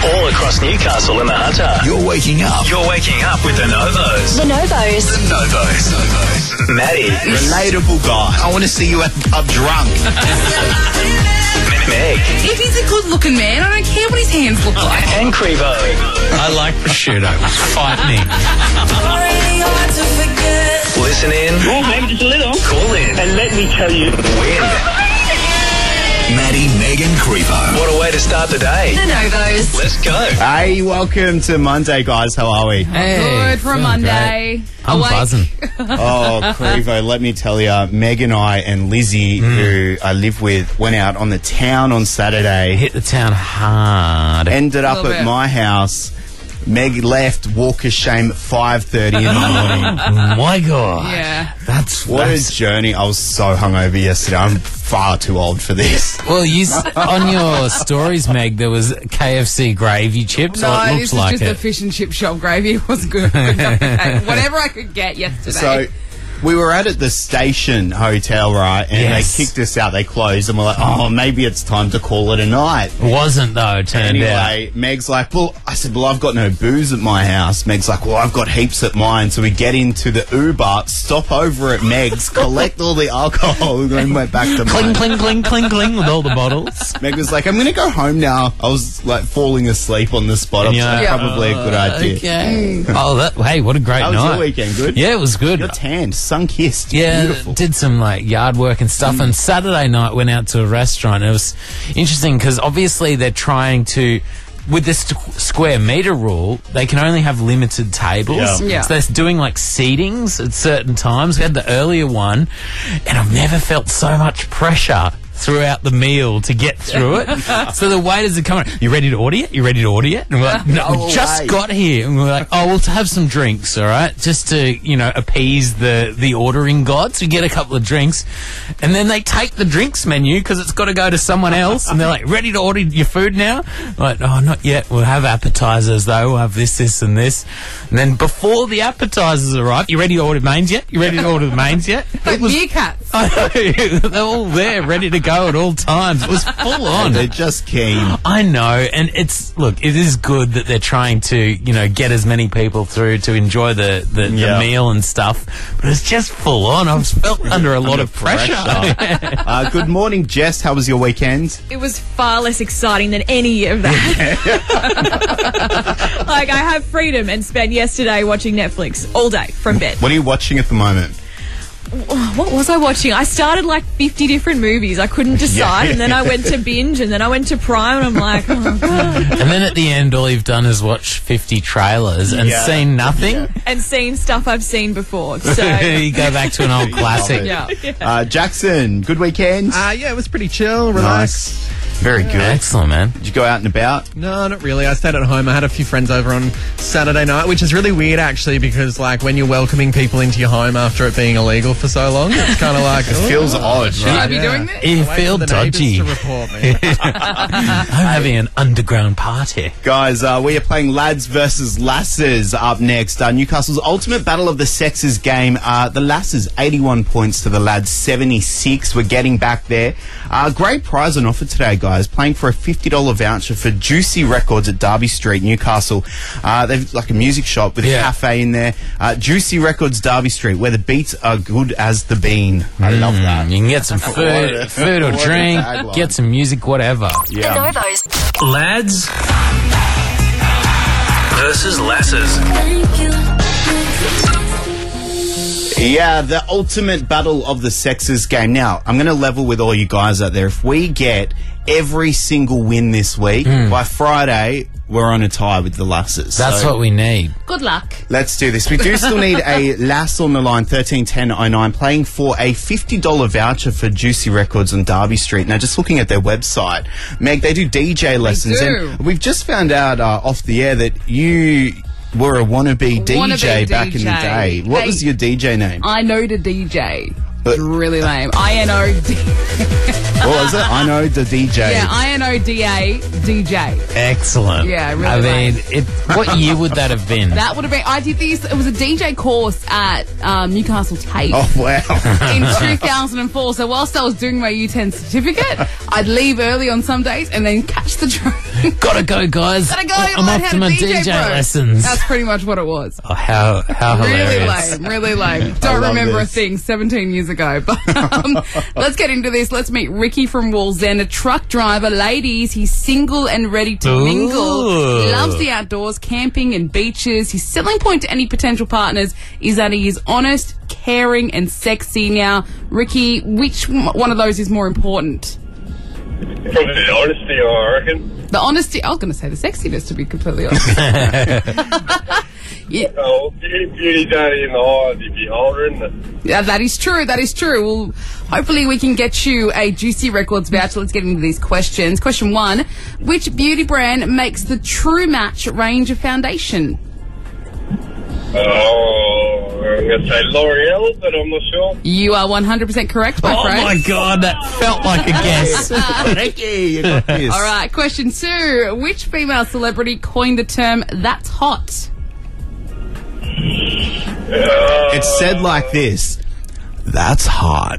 All across Newcastle and the Hunter. You're waking up. You're waking up with the Novos. The Novos. The Novos. Maddie. Relatable guy. I want to see you at the pub drunk. Meg. If he's a good-looking man, I don't care what his hands look like. And Crevo. I like prosciutto. Fight me. Listen in. Oh, maybe just a little. Call in. And let me tell you. Win. Maddie, Megan, Creepo. What a way to start the day. The Novos. Let's go. Hey, welcome to Monday, guys. How are we? Good for a Monday. I'm buzzing. Oh, Crevo, let me tell you, Meg and I and Lizzie, who I live with, went out on the town on Saturday. Hit the town hard. Ended up Little at bit. my house. Meg left, walk of shame at 5:30 in the morning. Oh my God. Yeah. That's What a journey. I was so hungover yesterday. I'm far too old for this. Well, on your stories, Meg, there was KFC gravy chips. No, or it this looks is like just it. the fish and chip shop gravy. It was good. Whatever I could get yesterday. So we were at the station hotel, right? And Yes. they kicked us out. They closed. And we're like, oh, maybe it's time to call it a night. Wasn't though, turned out. Anyway, Meg's like, I said, I've got no booze at my house. Meg's like, well, I've got heaps at mine. So we get into the Uber, stop over at Meg's, collect all the alcohol, and then went back to Cling, mine. cling, cling, cling, cling with all the bottles. Meg was like, I'm going to go home now. I was like falling asleep on the spot. I was And like, you're like, probably a good idea. Okay. Oh, hey, what a great How was night. your weekend? Good? Yeah, it was good. You're tanned, sun-kissed. Yeah, Beautiful. did some like yard work and stuff. And Saturday night went out to a restaurant. It was interesting because obviously they're trying to, with this square meter rule, they can only have limited tables. Yeah. Yeah. So they're doing like seatings at certain times. We had the earlier one, and I've never felt so much pressure throughout the meal to get through it. So the waiters are coming, you ready to order yet? You ready to order yet? And we're like, no, No we just way. got here. And we're like, oh, we'll have some drinks, all right? Just to, appease the ordering gods. We get a couple of drinks. And then they take the drinks menu because it's got to go to someone else. And they're like, ready to order your food now? I'm like, oh, not yet. We'll have appetizers though. We'll have this, and this. And then before the appetizers arrive, you ready to order mains yet? You ready to order the mains yet? like meerkats. I know. They're all there, ready to go at all times. It was full on. They're just keen. I know, and it is good that they're trying to, get as many people through to enjoy the Yeah. meal and stuff, but it's just full on. I've felt under a lot of pressure. Good morning, Jess. How was your weekend? It was far less exciting than any of that. Like, I have freedom and spent yesterday watching Netflix all day from bed. What are you watching at the moment? What was I watching? I started like 50 different movies. I couldn't decide, and then I went to binge, and then I went to Prime, and I'm like, oh, God. And then at the end, all you've done is watch 50 trailers and Yeah. seen nothing. And seen stuff I've seen before. So, You go back to an old classic. Love it. Yeah. Jackson, good weekend? Yeah, it was pretty chill, relaxed. Nice. Very good. Excellent, man. Did you go out and about? No, not really. I stayed at home. I had a few friends over on Saturday night, which is really weird, actually, because, like, when you're welcoming people into your home after it being illegal for so long, it's kind of like... It feels odd, Should I right? be doing this? You Wait feel for the neighbours dodgy. to report me. I'm having an underground party. Guys, we are playing Lads versus Lasses up next. Newcastle's ultimate battle of the sexes game. The Lasses, 81 points to the Lads, 76. We're getting back there. Great prize on offer today, guys. Playing for a $50 voucher for Juicy Records at Derby Street, Newcastle. They've like a music shop with a cafe in there. Juicy Records, Derby Street, where the beats are good as the bean. I love that. You can get some food or What a drink, tagline. get some music, whatever. the Novos. Lads versus Lasses. Yeah, the ultimate battle of the sexes game. Now, I'm going to level with all you guys out there. If we get every single win this week, by Friday, we're on a tie with the Lasses. That's what we need. Good luck. Let's do this. We do still need a lass on the line, 131009, playing for a $50 voucher for Juicy Records on Derby Street. Now, just looking at their website, Meg, they do DJ lessons. do. And we've just found out off the air that you were a wannabe DJ back in the DJ. day. What Hey. was your DJ name? I know the DJ. But- Really lame. INOD. What was it? I know the DJ. Yeah, INODA DJ. Excellent. Yeah, really I lame. mean, what year would that have been? That would have been. I did this. It was a DJ course at Newcastle Tape. Oh, wow. In 2004. So whilst I was doing my U10 certificate, I'd leave early on some days and then catch the train. Gotta go, guys. Gotta go. I'm learn off how to my DJ bro. lessons. That's pretty much what it was. Oh, how Really hilarious. lame, really lame. Don't love remember this. a thing 17 years ago. But let's get into this. Let's meet Ricky from Wallsend, a truck driver. Ladies, he's single and ready to mingle. He loves the outdoors, camping and beaches. His selling point to any potential partners is that he is honest, caring and sexy. Now, Ricky, which one of those is more important? Probably the honesty, I reckon. The honesty. I was going to say the sexiness, to be completely honest. Yeah. Oh, beauty's only in the eye of the beholder, isn't it? Yeah, that is true. That is true. Well, hopefully we can get you a Juicy Records voucher. Let's get into these questions. Question 1. Which beauty brand makes the True Match range of foundation? Oh, I'm going to say L'Oreal, but I'm not sure. You are 100% correct, my Oh friend. my god, that felt like a guess. Ricky, you got this. All right, question 2. Which female celebrity coined the term "that's hot"? It's said like this. That's hot.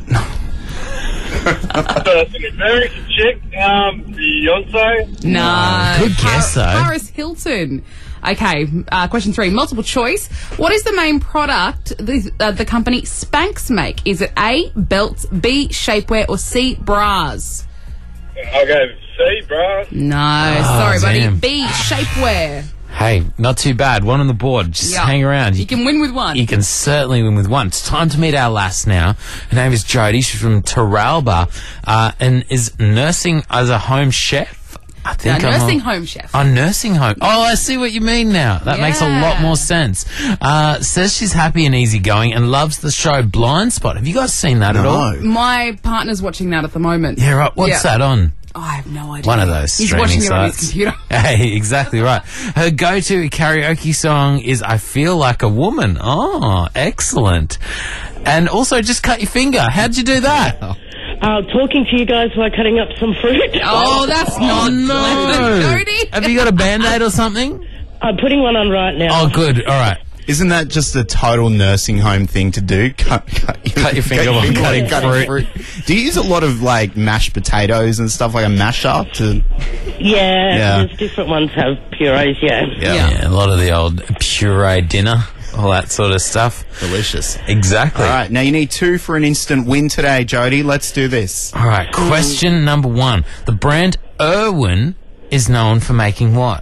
It's an American chick, Beyonce. No. Good guess, though. Paris Hilton. Okay, question 3. Multiple choice. What is the main product the company Spanx make? Is it A, belts, B, shapewear, or C, bras? I'll go C, bro. No, sorry, buddy. damn. B, shapewear. Hey, not too bad. One on the board. Just Yeah. hang around. You can win with one. You can certainly win with one. It's time to meet our lass now. Her name is Jodie. She's from Taralba and is nursing as a home chef. I think nursing home chef. Oh, nursing home. Oh, I see what you mean now. That makes a lot Yeah. more sense. Says she's happy and easygoing and loves the show Blind Spot. Have you guys seen that at all? No. My partner's watching that at the moment. Yeah, right. What's that on? Oh, I have no idea. One of those He's streaming watching it on his sites. computer. Hey, exactly right. Her go-to karaoke song is "I Feel Like a Woman." Oh, excellent. And also, just cut your finger. How'd you do that? Talking to you guys while cutting up some fruit. Oh, that's not no. Jodie. Have you got a Band-Aid or something? I'm putting one on right now. Oh, good. All right. Isn't that just a total nursing home thing to do? Cut your finger while cutting fruit. Do you use a lot of like mashed potatoes and stuff, like a mashup to? Yeah, there's different ones have purees, Yeah, a lot of the old puree dinner, all that sort of stuff. Delicious. Exactly. All right, now you need 2 for an instant win today, Jodie. Let's do this. All right, question number 1. The brand Irwin is known for making what?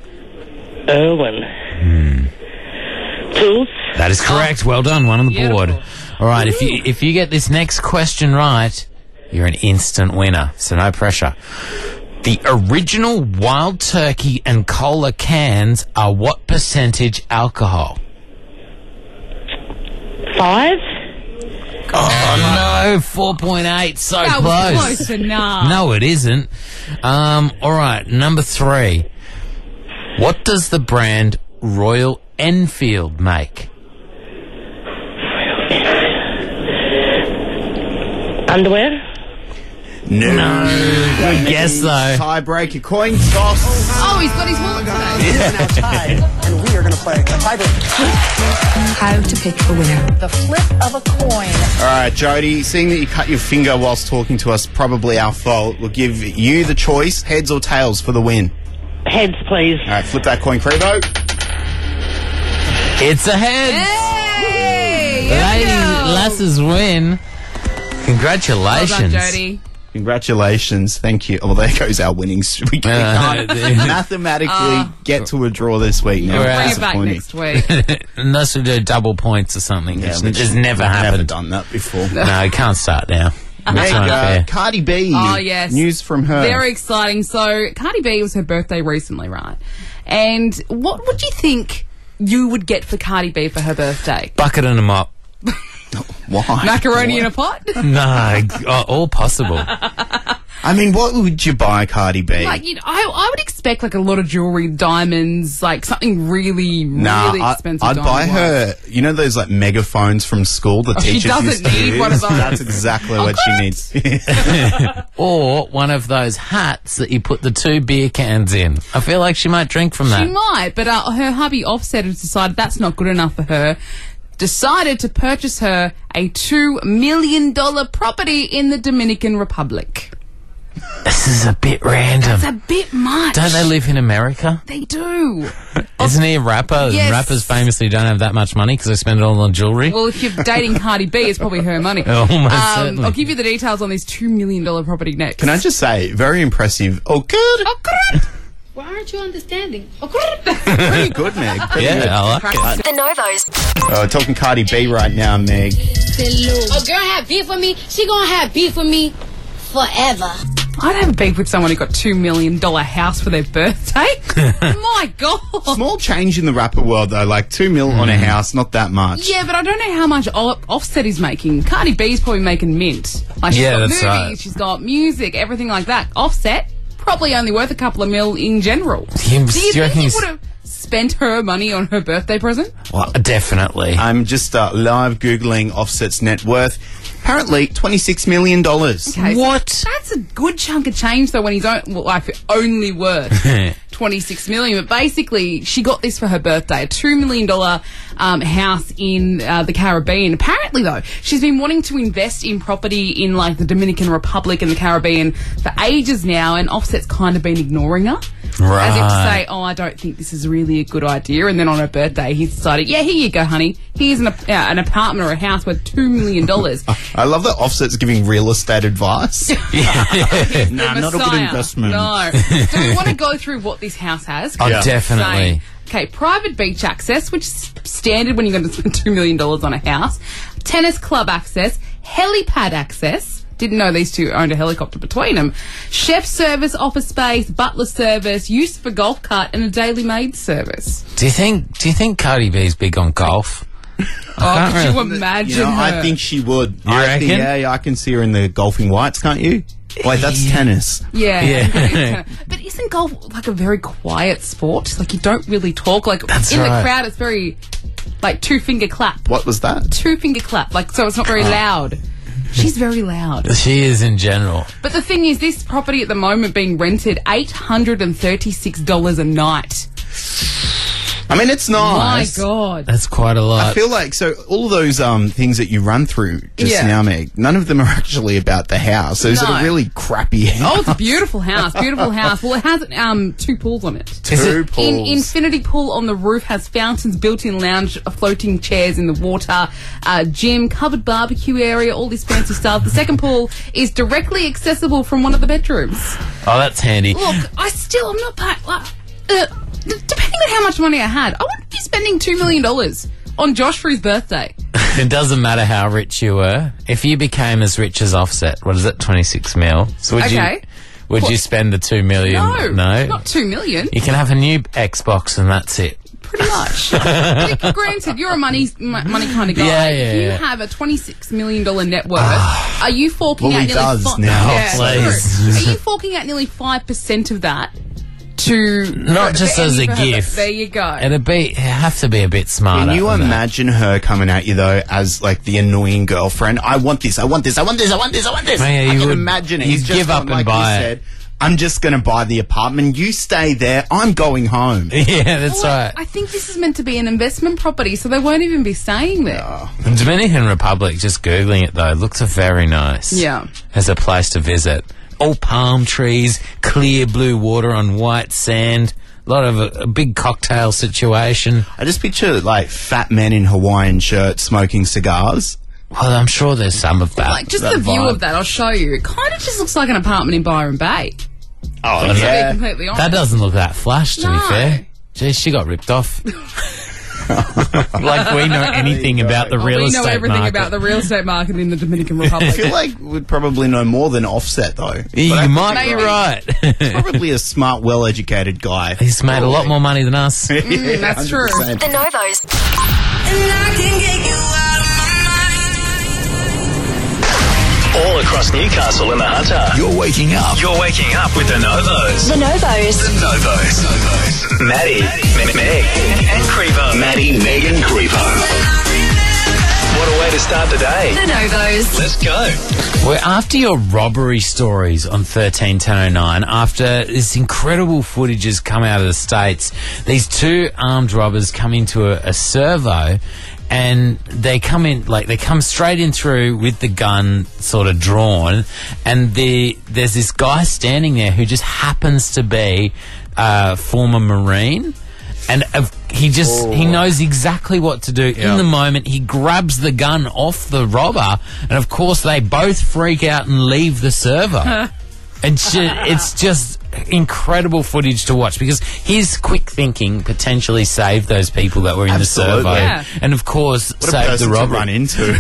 Irwin. Tools. That is correct. Well done. One on the board. Beautiful. All right. If you get this next question right, you're an instant winner. So no pressure. The original Wild Turkey and Cola cans are what percentage alcohol? 5. Oh no, 4.8. So That close. was close enough. No, it isn't. All right. Number 3. What does the brand Royal Enfield make? Underwear. No. Good guess though. Tiebreaker, coin toss. Oh, he's got his wallet today. And we are going to play a tiebreaker. How to pick a winner. The flip of a coin. All right, Jodie, seeing that you cut your finger whilst talking to us, probably our fault. We'll give you the choice, heads or tails for the win. Heads, please. All right, flip that coin, Crevo. It's a head. Hey! Lady Lasses win. Congratulations. Well done, Jodie. Congratulations. Thank you. Oh, well, there goes our winnings. We can't mathematically get to a draw this week. No, We're Bring it back disappointing. next week. Unless we do double points or something. Yeah, It's which just never Never happened. done that before. No, you can't start now. That's unfair. Cardi B. Oh, yes. News from her. Very exciting. So, Cardi B, it was her birthday recently, right? And what would you think you would get for Cardi B for her birthday? Bucket and a mop. Why? Macaroni in a pot? No, all possible. I mean, what would you buy, Cardi B? Like, you know, I would expect like a lot of jewelry, diamonds, like something really, Nah, really expensive. I'd buy diamond-wise. her, you know those like megaphones from school the she teachers doesn't used to need use? one of those. That's exactly what she needs. Or one of those hats that you put the 2 beer cans in. I feel like she might drink from that. She might, but her hubby Offset has decided that's not good enough for her. Decided to purchase her a $2 million property in the Dominican Republic. This is a bit random. It's a bit much. Don't they live in America? They do. Isn't he a rapper? Yes. And rappers famously don't have that much money because they spend it all on jewellery. Well, if you're dating Cardi B, it's probably her money. Oh, most certainly. I'll give you the details on this $2 million property next. Can I just say, very impressive. Oh, good. Why aren't you understanding? Pretty good, Meg. Pretty good. Yeah, I like it. The Novos. Talking Cardi B right now, Meg. A girl have beef with me, she gonna have beef with me forever. I'd have a beef with someone who got $2 million house for their birthday. My God. Small change in the rapper world, though. Like $2 million on a house, not that much. Yeah, but I don't know how much Offset is making. Cardi B's probably making mint. Like, she's Yeah, got that's movies, right. she's got music, everything like that. Offset, probably only worth a couple of mil in general. Do Do you you think reckon he he's- would have spent her money on her birthday present? Well, definitely. I'm just live Googling Offset's net worth. Apparently, $26 million. Okay, so What? that's a good chunk of change, though, when he's only worth $26 million. But basically, she got this for her birthday, a $2 million house in the Caribbean. Apparently, though, she's been wanting to invest in property in, like, the Dominican Republic and the Caribbean for ages now, and Offset's kind of been ignoring her. Right. As if to say, oh, I don't think this is really a good idea. And then on her birthday, he decided, yeah, here you go, honey. Here's an apartment or a house worth $2 million. I love that Offset's giving real estate advice. Nah, not a good investment. No. So we want to go through what this house has. Oh, definitely. Okay, private beach access, which is standard when you're going to spend $2 million on a house. Tennis club access. Helipad access. Didn't know these two owned a helicopter between them. Chef service, office space, butler service, use for golf cart, and a daily maid service. Do you think Cardi B's big on golf? Oh, could you imagine You know, her? I think she would. You reckon? Yeah, I can see her in the golfing whites, can't you? Wait, that's tennis. Yeah. Yeah. But isn't golf like a very quiet sport? Like, you don't really talk. Like, That's in right. the crowd, it's very, like, two-finger clap. What was that? Two-finger clap. Like, so it's not very loud. She's very loud. She is in general. But the thing is, this property at the moment being rented $836 a night. I mean, it's nice. My God. That's quite a lot. I feel like, so all those things that you run through just Yeah. now, Meg, none of them are actually about the house. So is it No. a really crappy house? Oh, it's a beautiful house. Beautiful house. Well, it has 2 pools on it. Two pools. Infinity pool on the roof has fountains, built-in lounge, floating chairs in the water, gym, covered barbecue area, all this fancy stuff. The second pool is directly accessible from one of the bedrooms. Oh, that's handy. Look, I'm not depending on how much money I had, I wouldn't be spending $2 million on Josh for his birthday. It doesn't matter how rich you were. If you became as rich as Offset, what is it, 26 mil? So would Okay. you spend the 2 million? No, not $2 million. You can have a new Xbox and that's it. Pretty much. But granted, you're a money kind of guy. Yeah, If you yeah. have a $26 million net worth, are you forking Well, out he nearly does now. Yeah, Please. true. Are you forking out nearly 5% of that to Not just for as a Annie for her- gift. There you go. It'd have to be a bit smarter. Can you than that. imagine her coming at you, though, as, like, the annoying girlfriend? I want this, I want this, I want this, I want this, I want this. Oh, yeah, I you can would- imagine it. you'd He's just give up gone, and like buy you it. said, I'm just going to buy the apartment. You stay there. I'm going home. Yeah, that's Well, right. I think this is meant to be an investment property, so they won't even be staying there. The Dominican Republic, just Googling it though, looks very nice. Yeah. As a place to visit. All palm trees, clear blue water on white sand, a lot of a big cocktail situation. I just picture, like, fat men in Hawaiian shirts smoking cigars. Well, I'm sure there's some of that. Like, just that the view vibe. of that, I'll show you. It kind of just looks like an apartment in Byron Bay. Oh, To be yeah. completely honest. That doesn't look that flush, to be No. fair. Jeez, she got ripped off. Like we know anything about the real we estate know everything market. about the real estate market in the Dominican I Republic. feel like we'd probably know more than Offset, though. You But might be maybe. right. probably a smart, well-educated guy. He's made a lot more money than us. That's true. 100%. The Novos. All across Newcastle and the Hunter. You're waking up. You're waking up with the Novos. The Novos. Novos. Maddie, Meg, and Creevo. Maddie, Megan, Creevo. What a way to start the day. The Novos. Let's go. We're after your robbery stories on 131009. After this incredible footage has come out of the States, these 2 armed robbers come into a servo and they come straight in through with the gun sort of drawn, and there's this guy standing there who just happens to be a former Marine. And he knows exactly what to do. In the moment, he grabs the gun off the robber, and of course they both freak out and leave the server. And it's just incredible footage to watch, because his quick thinking potentially saved those people that were in the server, and of course saved the robber. To run into.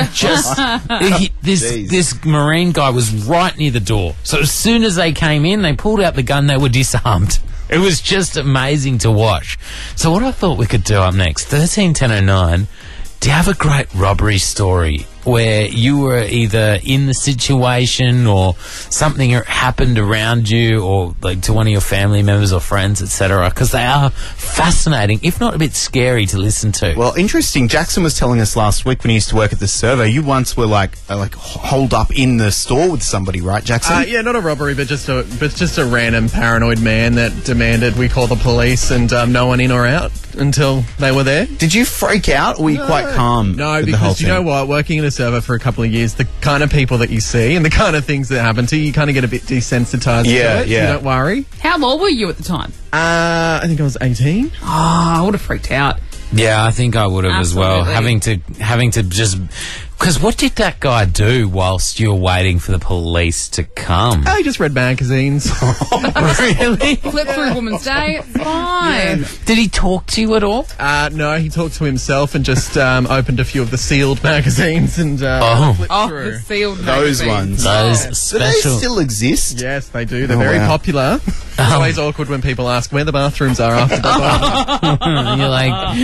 This Marine guy was right near the door, so as soon as they came in, they pulled out the gun, they were disarmed. It was just amazing to watch. So what I thought we could do up next, 131009, do you have a great robbery story where you were either in the situation or something happened around you, or like to one of your family members or friends, etc.? Because they are fascinating, if not a bit scary to listen to. Well, interesting. Jackson was telling us last week when he used to work at the servo, you once were like holed up in the store with somebody, right, Jackson? Yeah, not a robbery, but just a random paranoid man that demanded we call the police and no one in or out until they were there. Did you freak out, or were you quite calm? No, because you know what? Working in a server for a couple of years, the kind of people that you see and the kind of things that happen to you, you kind of get a bit desensitized to it. Yeah. You don't worry. How old were you at the time? I think I was 18. Oh, I would have freaked out. Yeah, I think I would have as well. Having to just... Because what did that guy do whilst you were waiting for the police to come? Oh, he just read magazines. Really? Flip through Woman's Day, it's fine. Yeah. Did he talk to you at all? No, he talked to himself and just opened a few of the sealed magazines and flipped through. The sealed Those magazines. ones. Those special... Do they still exist? Yes, they do. They're very popular. It's always awkward when people ask where the bathrooms are after the bar. And you're like,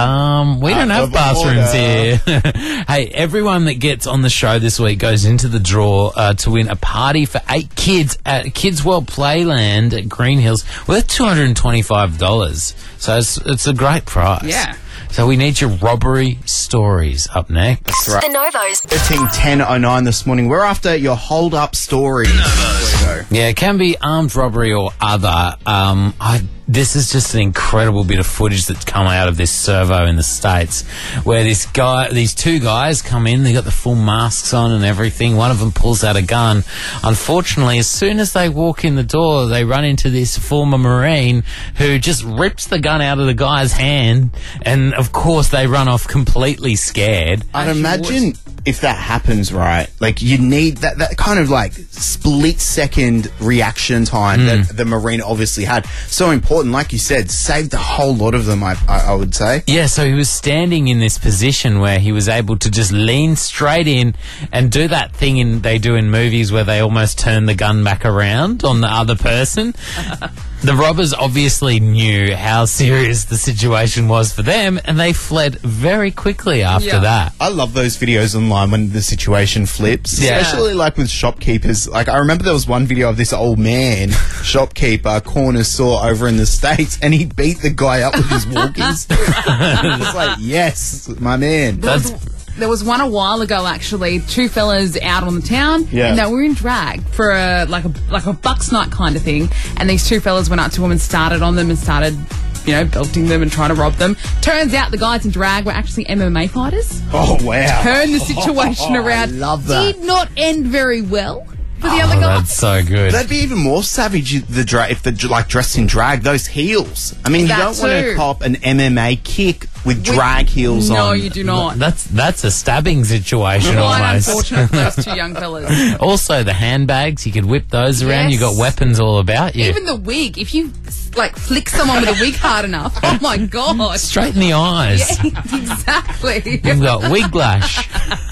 we don't have bathrooms here. Hey, everyone that gets on the show this week goes into the draw to win a party for 8 kids at Kids World Playland at Green Hills worth $225. So it's a great prize. Yeah. So we need your robbery stories up next. That's right. The Novos. 131009 this morning. We're after your hold-up story. Yeah, it can be armed robbery or other. This is just an incredible bit of footage that's come out of this servo in the States, where these two guys come in, they got the full masks on and everything. One of them pulls out a gun. Unfortunately, as soon as they walk in the door, they run into this former Marine who just rips the gun out of the guy's hand, and of course they run off completely scared. I'd imagine if that happens, right, like you need that kind of like split-second reaction time that the Marine obviously had. So important, like you said, saved a whole lot of them, I would say. Yeah, so he was standing in this position where he was able to just lean straight in and do that thing they do in movies where they almost turn the gun back around on the other person. The robbers obviously knew how serious the situation was for them, and they fled very quickly after that. I love those videos online when the situation flips, especially like with shopkeepers. Like I remember there was one video of this old man, shopkeeper, corner store over in the States, and he beat the guy up with his walking stick. It's like, yes, my man. There was one a while ago, actually. 2 fellas out on the town, and they were in drag for a bucks night kind of thing. And these 2 fellas went up to them and started on them and started, belting them and trying to rob them. Turns out the guys in drag were actually MMA fighters. Oh wow! Turned the situation around. I love that. Did not end very well for the other guys. That's so good. That'd be even more savage if they're like dressed in drag. Those heels. I mean, you don't want to cop an MMA kick with drag heels on. No, you do not. That's a stabbing situation Quite almost. unfortunate for those 2 young fellas. Also, the handbags, you could whip those around. You got weapons all about you. Even the wig. If you flick someone with a wig hard enough, oh my god! Straight in the eyes. Yeah, exactly. You've got wig lash.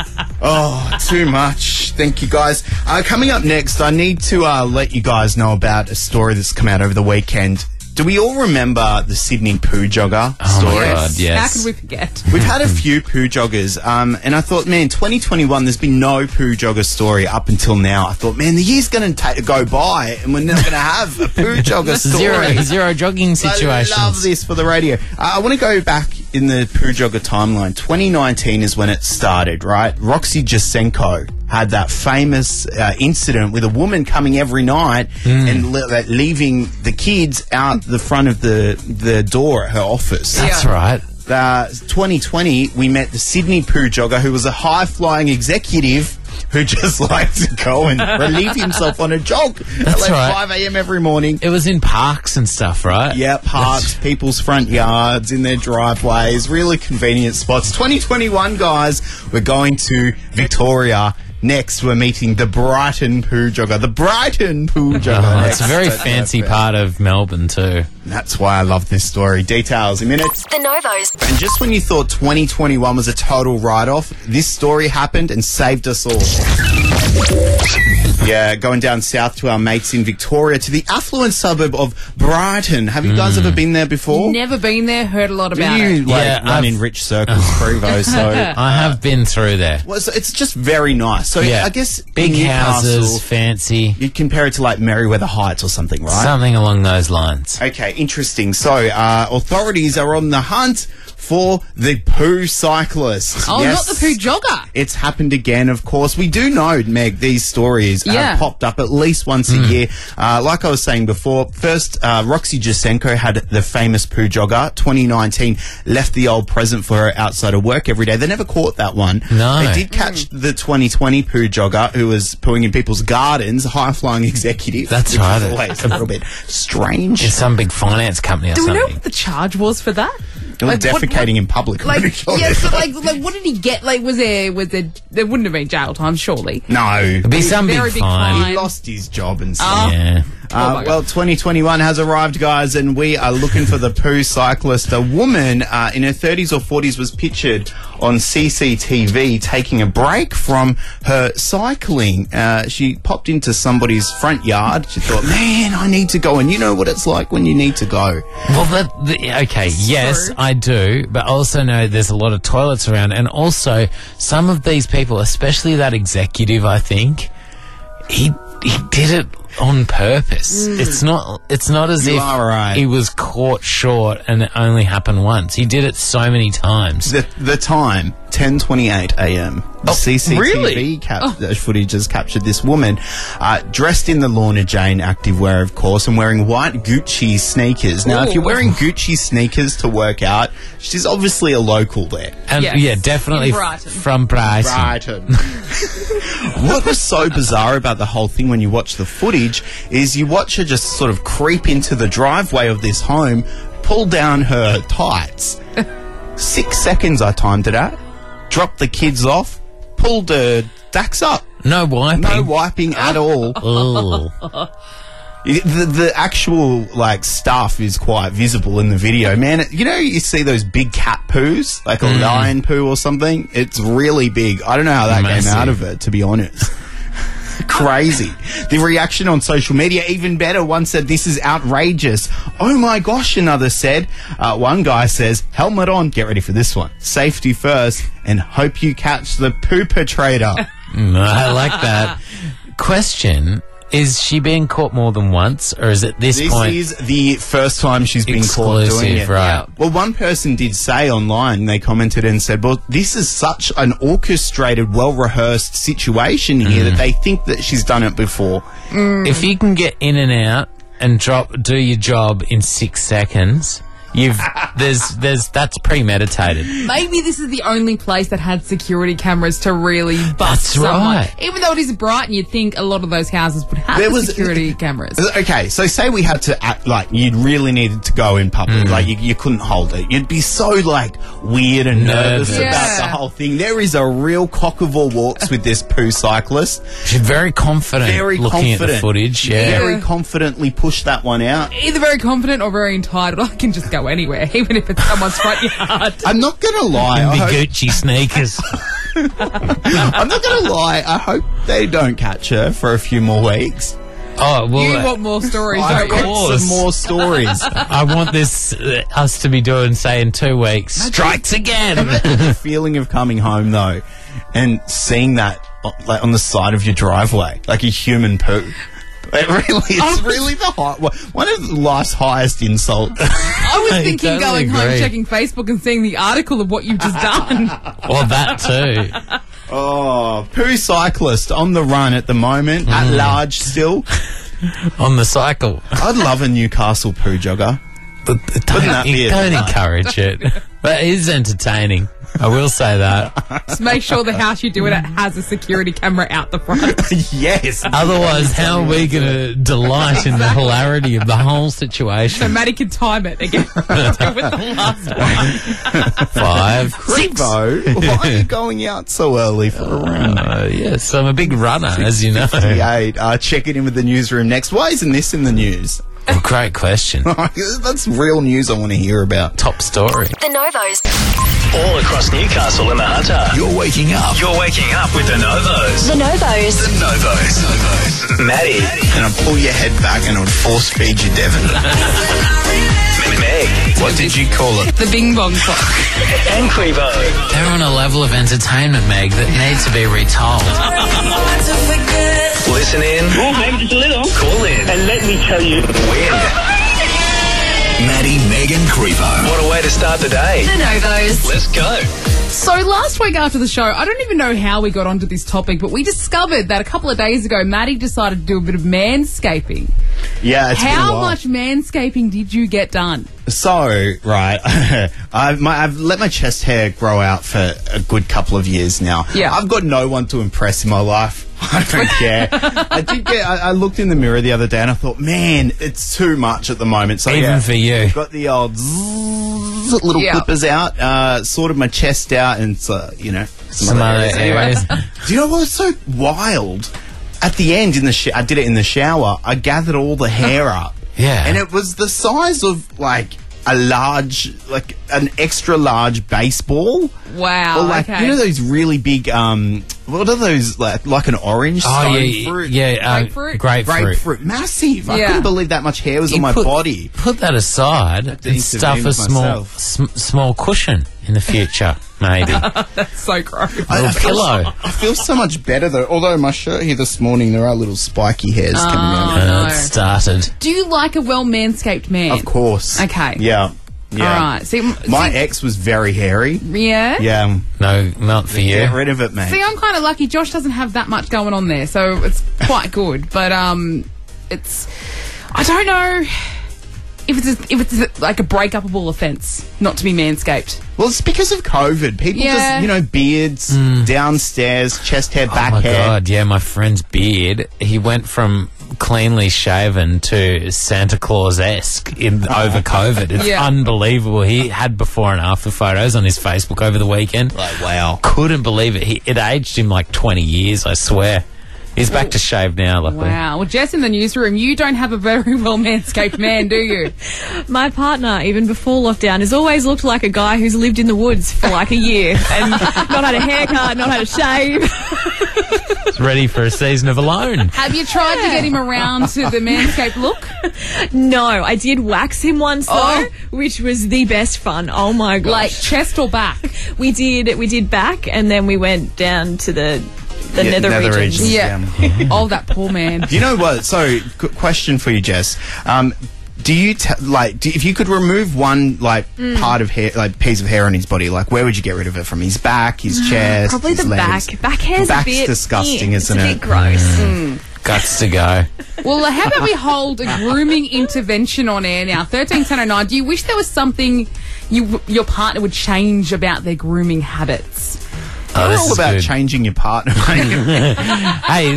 Oh, too much. Thank you, guys. Coming up next, I need to let you guys know about a story that's come out over the weekend. Do we all remember the Sydney poo jogger story? Oh my God, yes. How could we forget? We've had a few poo joggers, and I thought, man, 2021, there's been no poo jogger story up until now. I thought, man, the year's going to go by, and we're not going to have a poo jogger story. Zero jogging situations. I love this for the radio. I want to go back in the poo jogger timeline. 2019 is when it started, right? Roxy Jasenko had that famous incident with a woman coming every night and leaving the kids out the front of the door at her office. That's right. 2020, we met the Sydney poo jogger, who was a high-flying executive who just liked to go and relieve himself on a jog That's at right. 5 a.m. every morning. It was in parks and stuff, right? Yeah, parks, people's front yards, in their driveways, really convenient spots. 2021, guys, we're going to Victoria. Next, we're meeting the Brighton poo jogger. The Brighton poo jogger. It's a very fancy part of Melbourne too. That's why I love this story. Details in minutes. The Novos. And just when you thought 2021 was a total write-off, this story happened and saved us all. Yeah, going down south to our mates in Victoria, to the affluent suburb of Brighton. Have you guys ever been there before? Never been there, heard a lot about Do you it. run in rich circles, Prevo? So I have been through there. well, so it's just very nice. So Yeah. I guess Big in Newcastle, houses, fancy, you'd compare it to like Merriweather Heights or something, right? something along those lines. Okay, interesting. So, authorities are on the hunt for the poo cyclist. Oh, Yes. not the poo jogger. It's happened again, of course. We do know, Meg, these stories Yeah. have popped up at least once a year. Like I was saying before, first, Roxy Jasenko had the famous poo jogger. 2019, left the old present for her outside of work every day. They never caught that one. No. They did catch the 2020 poo jogger who was pooing in people's gardens, high-flying executive. That's which right. is always a little bit strange. It's some big finance company or Do we know something. what the charge was for that? Well, Like, what- defecating in public. I'm Like, pretty sure. yes, but like, what did he get? Like, was there, there wouldn't have been jail time, surely. No. It'd be some Very big big fine. He lost his job and stuff. Yeah. my Well, 2021 has arrived, guys, and we are looking for the poo cyclist. A woman in her 30s or 40s was pictured on CCTV taking a break from her cycling. She popped into somebody's front yard. She thought, man, I need to go. And you know what it's like when you need to go. Well, okay, yes, True. I do, but I also know there's a lot of toilets around, and also some of these people, especially that executive, I think, he did it on purpose. It's not as You if are right. he was caught short and it only happened once. He did it so many times. The time, 10:28 a.m. The CCTV really? footage has captured this woman dressed in the Lorna Jane activewear, of course, and wearing white Gucci sneakers. Now, if you're wearing Gucci sneakers to work out, she's obviously a local there. And Yes, yeah, definitely in Brighton. from Brighton. Brighton. What was so bizarre about the whole thing when you watch the footage is you watch her just sort of creep into the driveway of this home, pull down her tights. 6 seconds I timed it at. Dropped the kids off, pulled her dacks up. No wiping. No wiping at all. Oh. The actual like stuff is quite visible in the video, man. You know, you see those big cat poos, like a lion poo or something. It's really big. I don't know how that Massive. came out of it, to be honest. Crazy. The reaction on social media, even better. One said, "This is outrageous." Oh my gosh, another said. One guy says, "Helmet on, get ready for this one. Safety first, and hope you catch the poo perpetrator." I like that. Question. Is she being caught more than once, or is it this point? This is the first time she's been caught doing it. Right. Well, one person did say online, they commented and said, well, this is such an orchestrated, well-rehearsed situation here that they think that she's done it before. If you can get in and out and do your job in 6 seconds, that's premeditated. Maybe this is the only place that had security cameras to really bust That's someone. right. Even though it is Brighton, you'd think a lot of those houses would have security cameras. Okay, so say we had to act like you really needed to go in public, like you couldn't hold it. You'd be so like weird and nervous Nervous. about Yeah. the whole thing. There is a real cock of all walks with this poo cyclist. She's very confident Very looking confident. at the footage. Yeah. Very confidently pushed that one out. Either very confident or very entitled. I can just go anywhere, even if it's someone's front yard. I'm not gonna lie. I The hope- Gucci sneakers. I'm not going to lie. I hope they don't catch her for a few more weeks. Oh, well, You want more stories, I don't you? want some more stories. I want this us to be doing, say, in 2 weeks. Strikes again. The feeling of coming home, though, and seeing that like on the side of your driveway, like a human poo. It's really the one of life's highest insults. I was I thinking totally going home, agree. checking Facebook and seeing the article of what you've just done. Well, that too. Oh, poo cyclist on the run at the moment, at large still. On the cycle. I'd love a Newcastle poo jogger. that be Don't encourage it. But it is entertaining. I will say that. Just make sure the house you do it at has a security camera out the front. Yes. Otherwise, how are we going to delight in the hilarity of the whole situation? So Maddie can time it again. Let's go with the last one. 5, 6. Creepo, why are you going out so early for a run? Yes, I'm a big runner, as you know. 58. Checking in with the newsroom next. Why isn't this in the news? Well, great question. That's real news I want to hear about. Top story. The Novos. All across Newcastle and the Hunter. You're waking up. You're waking up with the Novos. The Novos. The Novos. Maddie. And I'd pull your head back and I would force feed you Devon. Meg. What did you call it? The Bing Bong Clock. And Crevo. They're on a level of entertainment, Meg, that needs to be retold. Listen in. Oh, maybe just a little. Call in. And let me tell you. Win. Maddie, Meg and Crevo. What a way to start the day. The Novos. Let's go. So last week after the show, I don't even know how we got onto this topic, but we discovered that a couple of days ago, Maddie decided to do a bit of manscaping. Yeah, it's been a How while. much manscaping did you get done? So, right, I've let my chest hair grow out for a good couple of years now. Yeah. I've got no one to impress in my life. I don't care. I looked in the mirror the other day and I thought, man, it's too much at the moment. So Even for you. I've got the old zzz, little Yeah. clippers out, sorted my chest out and, Some other areas. Do you know what's so wild? At the end, I did it in the shower. I gathered all the hair up. Yeah. And it was the size of, like, an extra large baseball. Wow. Or, like, okay. you know those really big, what are those, like an orange stone fruit? Grapefruit? Grapefruit. Massive. I Yeah. couldn't believe that much hair was on my body. Put that aside to and stuff intervene a with small myself. small cushion in the future, maybe. So gross. Little pillow. I feel so much better, though. Although my shirt here this morning, there are little spiky hairs coming out. no. It started. Do you like a well manscaped man? Of course. Okay. Yeah. Yeah. All right. See, My ex was very hairy. yeah. Yeah. No, not for you. Get rid of it, mate. See, I'm kind of lucky. Josh doesn't have that much going on there, so it's quite good. But it's I don't know if it's like a breakupable offence not to be manscaped. Well, it's because of COVID. People Yeah. just, beards, downstairs, chest hair, back Oh my hair. god, yeah, my friend's beard. He went from cleanly shaven to Santa Claus-esque over COVID. It's Yeah. unbelievable. He had before and after photos on his Facebook over the weekend. Like, wow. Couldn't believe it. It aged him like 20 years, I swear. He's back to shave now, luckily. Wow. Well, Jess, in the newsroom, you don't have a very well manscaped man, do you? My partner, even before lockdown, has always looked like a guy who's lived in the woods for like a year and not had a haircut, not had a shave. He's ready for a season of Alone. Have you tried to get him around to the manscaped look? No, I did wax him once though, which was the best fun. Oh my gosh. Like chest or back? We did back and then we went down to the nether regions. Yeah. Oh, that poor man. Do you know what? So, question for you, Jess. Do you if you could remove one part of hair, like piece of hair on his body, like where would you get rid of it from? His back, his chest, Probably his the legs? back. Back hair's Back's a bit disgusting, it's isn't a it? bit gross. Guts to go. Well, how about we hold a grooming intervention on air now? 131009. Do you wish there was something your partner would change about their grooming habits? Oh, It's this all is about good. changing your partner. Hey,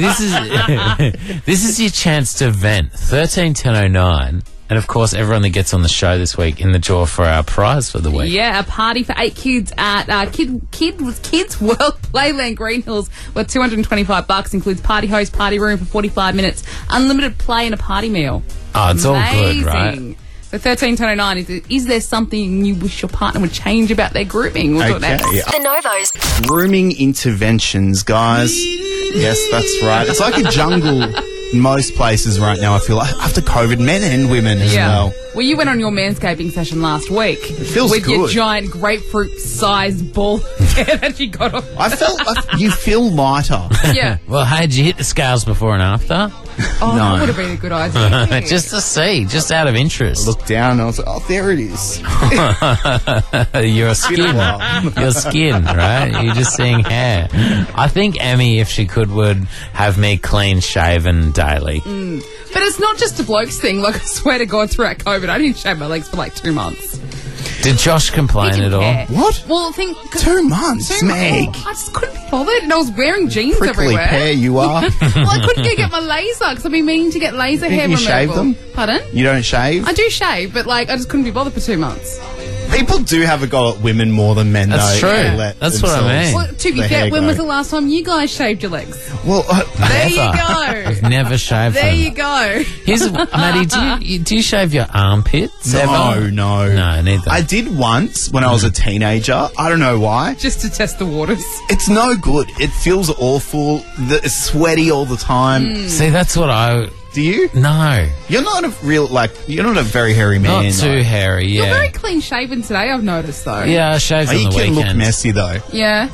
this is your chance to vent. 131009. And of course, everyone that gets on the show this week in the draw for our prize for the week. Yeah, a party for 8 kids at Kids World Playland Green Hills worth $225. Includes party host, party room for 45 minutes, unlimited play and a party meal. Oh, it's all good, right? Amazing. So 131009, is there something you wish your partner would change about their grooming? We'll do it next. The Novos. Grooming interventions, guys. Yes, that's right. It's like a jungle in most places right now, I feel like, after COVID, men and women as well. Well, you went on your manscaping session last week. It feels with your good. giant grapefruit-sized ball that you got off. I felt you feel lighter. Yeah. Well, hey, did you hit the scales before and after? Oh, No. that would have been a good idea. Just to see, just out of interest. Looked down and I was like, oh, there it is. Your skin. Your skin, right? You're just seeing hair. I think Emmy, if she could, would have me clean shaven daily. But it's not just a bloke's thing. Like, I swear to God, throughout COVID, I didn't shave my legs for like 2 months. Did Josh complain at all? Care. What? Well, 2 months, Meg. I just couldn't be bothered, and I was wearing jeans Prickly everywhere. pear you are. Well, I couldn't go get my laser because I've been meaning to get laser hair You removal. shave them? Pardon? You don't shave? I do shave, but like I just couldn't be bothered for 2 months. People do have a go at women more than men, That's though. true. They let That's what I themselves mean. Well, to be the fair, hair when go. was the last time you guys shaved your legs? Well, There you Never. go. I've never shaved There them. you go. Here's, Maddie, do you shave your armpits no, ever? no. No, neither. I did once when I was a teenager. I don't know why. Just to test the waters. It's no good. It feels awful. It's sweaty all the time. See, that's what I... Do you? No. You're not a real, you're not a very hairy man. Not too hairy, You're yeah. very clean shaven today, I've noticed though. Yeah, I shaved Oh, on you the can weekend. look messy, though. Yeah.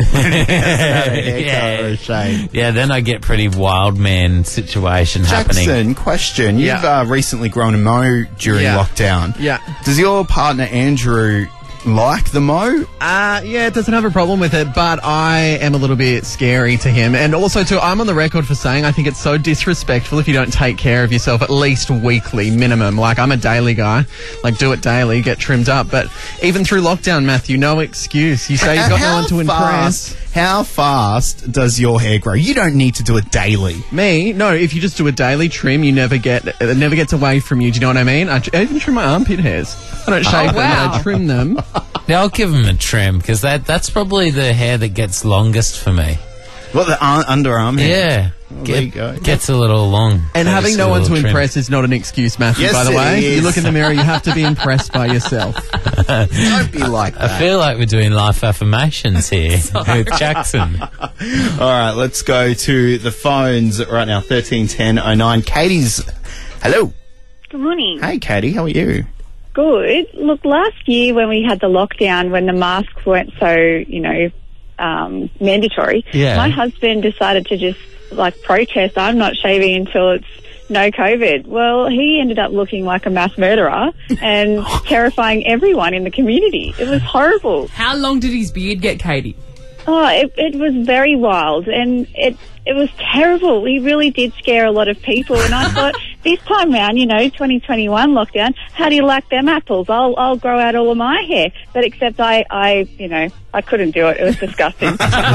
Haircut or a shave. Yeah, then I get pretty wild man situation happening. Jackson, question. Yeah. You've recently grown a mo during Yeah. lockdown. Yeah. Does your partner, Andrew, like the mo? Yeah, it doesn't have a problem with it, but I am a little bit scary to him. And also, too, I'm on the record for saying I think it's so disrespectful if you don't take care of yourself at least weekly minimum. Like, I'm a daily guy. Like, do it daily, get trimmed up. But even through lockdown, Matthew, no excuse. You say you've got no one to impress. How fast does your hair grow? You don't need to do it daily. Me? No, if you just do a daily trim, you never it never gets away from you. Do you know what I mean? I even trim my armpit hairs. I don't shave them, wow. I trim them. Yeah, I'll give him a trim because that's probably the hair that gets longest for me. What, the underarm hair? Yeah. there you go. Gets a little long. And Just having a no one to little trim. impress is not an excuse, Matthew, Yes, by the it way. is. You look in the mirror, you have to be impressed by yourself. Don't be like I that. feel like we're doing life affirmations here with Jackson. All right, let's go to the phones right now. 131009. Katie's. Hello. Good morning. Hey, Katie. How are you? Good. Look, last year when we had the lockdown, when the masks weren't so, mandatory, Yeah. my husband decided to just, protest, I'm not shaving until it's no COVID. Well, he ended up looking like a mass murderer and terrifying everyone in the community. It was horrible. How long did his beard get, Katie? Oh, it was very wild, and it was terrible. He really did scare a lot of people, and I thought, this time round, 2021 lockdown, how do you like them apples? I'll grow out all of my hair. But except I couldn't do it. It was disgusting.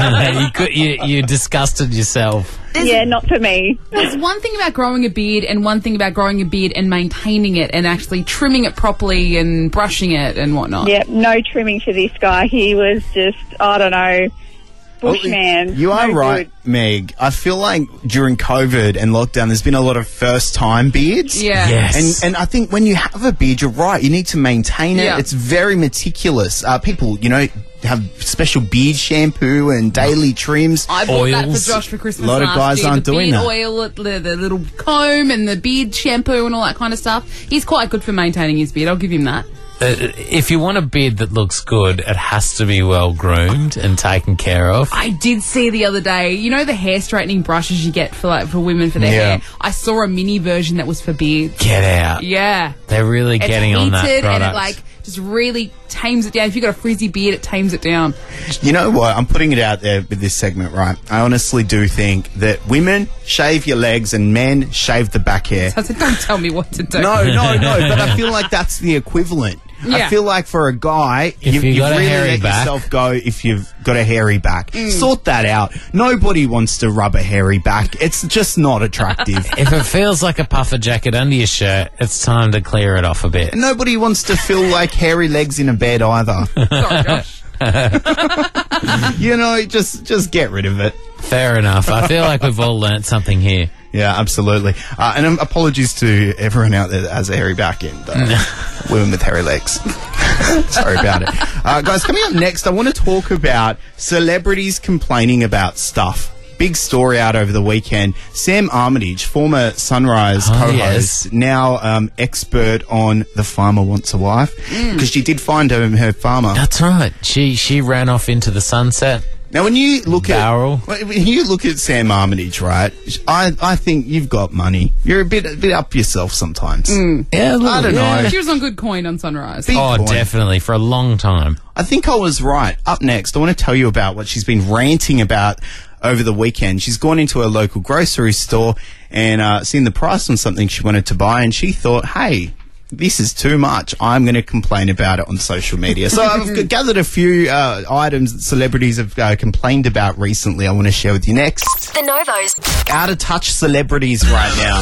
you disgusted yourself. Yeah, not for me. There's one thing about growing a beard and one thing about growing a beard and maintaining it and actually trimming it properly and brushing it and whatnot. Yeah, no trimming for this guy. He was just, I don't know, bushman. You are No right, good. Meg. I feel like during COVID and lockdown, there's been a lot of first-time beards. Yeah. Yes. And I think when you have a beard, you're right. You need to maintain it. Yeah. It's very meticulous. People, have special beard shampoo and daily trims. I bought that Oils. for Josh for Christmas A lot of last guys year. aren't the doing beard that. oil, the little comb and the beard shampoo and all that kind of stuff. He's quite good for maintaining his beard. I'll give him that. If you want a beard that looks good, it has to be well groomed and taken care of. I did see the other day, the hair straightening brushes you get for women for their Yeah. hair. I saw a mini version that was for beards. Get out. Yeah. They're really It's getting on that heated product. and it just really tames it down. If you've got a frizzy beard, it tames it down. You know what? I'm putting it out there with this segment, right? I honestly do think that women shave your legs and men shave the back hair. I said, don't tell me what to do. No, but I feel like that's the equivalent. I Yeah. feel like for a guy, If you you've got a really hairy let back. yourself go if you've got a hairy back. Sort that out. Nobody wants to rub a hairy back. It's just not attractive. If it feels like a puffer jacket under your shirt, it's time to clear it off a bit. Nobody wants to feel like hairy legs in a bed either. Sorry, Josh. Just get rid of it. Fair enough. I feel like we've all learnt something here. Yeah, absolutely. And apologies to everyone out there that has a hairy back and women with hairy legs. Sorry about it. Guys, coming up next, I want to talk about celebrities complaining about stuff. Big story out over the weekend. Sam Armitage, former Sunrise co-host, yes. now expert on The Farmer Wants a Wife, because she did find her farmer. That's right. She ran off into the sunset Now, when you look Barrel. when you look at Sam Armitage, right? I think you've got money. You're a bit up yourself sometimes. Yeah, I don't know. She was on good coin on Sunrise. Big Oh, coin. definitely, for a long time. I think I was right. Up next, I want to tell you about what she's been ranting about over the weekend. She's gone into a local grocery store and seen the price on something she wanted to buy, and she thought, hey, this is too much. I'm going to complain about it on social media. So I've gathered a few items that celebrities have complained about recently I want to share with you next. The Novos. Out of touch celebrities right now.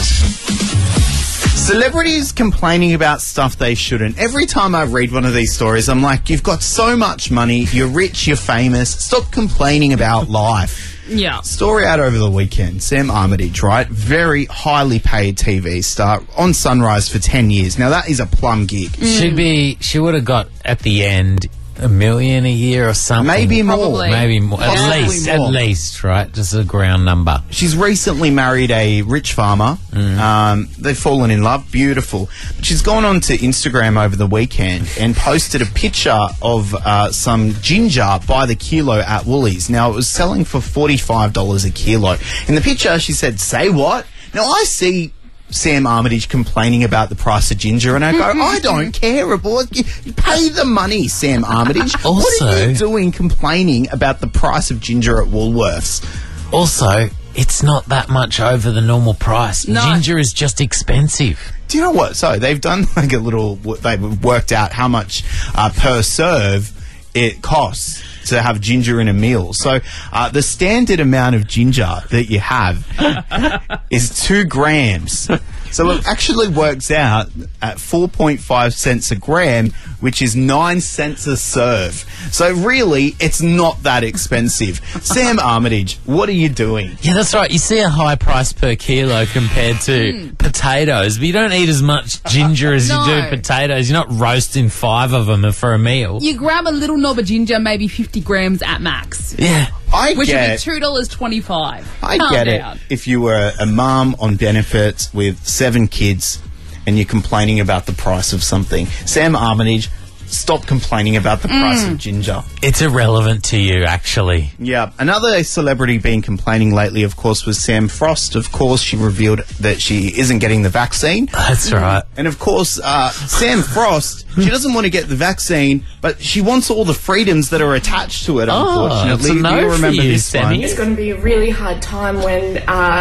Celebrities complaining about stuff they shouldn't. Every time I read one of these stories, I'm like, you've got so much money, you're rich, you're famous, stop complaining about life. Yeah. Story out over the weekend. Sam Armitage, right? Very highly paid TV star on Sunrise for 10 years. Now, that is a plum gig. She would have got, at the end, $1 million a year or something. Maybe more. Probably. Maybe more. Possibly At more. least, right? Just a ground number. She's recently married a rich farmer. They've fallen in love. Beautiful. But she's gone on to Instagram over the weekend and posted a picture of some ginger by the kilo at Woolies. Now, it was selling for $45 a kilo. In the picture, she said, say what? Now, I see Sam Armitage complaining about the price of ginger, and I go, I don't care, boy. You pay the money, Sam Armitage. What Also- are you doing complaining about the price of ginger at Woolworths? Also, it's not that much over the normal price. No. Ginger is just expensive. Do you know what? So they've done like a little, they've worked out how much per serve it costs to have ginger in a meal. So the standard amount of ginger that you have is 2 grams. So it actually works out at 4.5 cents a gram, which is 9 cents a serve. So really, it's not that expensive. Sam Armitage, what are you doing? Yeah, that's right. You see a high price per kilo compared to potatoes, but you don't eat as much ginger as you No. do potatoes. You're not roasting 5 of them for a meal. You grab a little knob of ginger, maybe 50 grams at max. Yeah. I Which get, would be $2.25. I Calm get down. it. If you were a mum on benefits with 7 kids and you're complaining about the price of something, Sam Armitage, stop complaining about the price of ginger. It's irrelevant to you, actually. Yeah. Another celebrity been complaining lately, of course, was Sam Frost. Of course, she revealed that she isn't getting the vaccine. That's right. And of course, Sam Frost, she doesn't want to get the vaccine, but she wants all the freedoms that are attached to it, unfortunately. it's a no Do you for remember you, this Sammy. one? It's going to be a really hard time when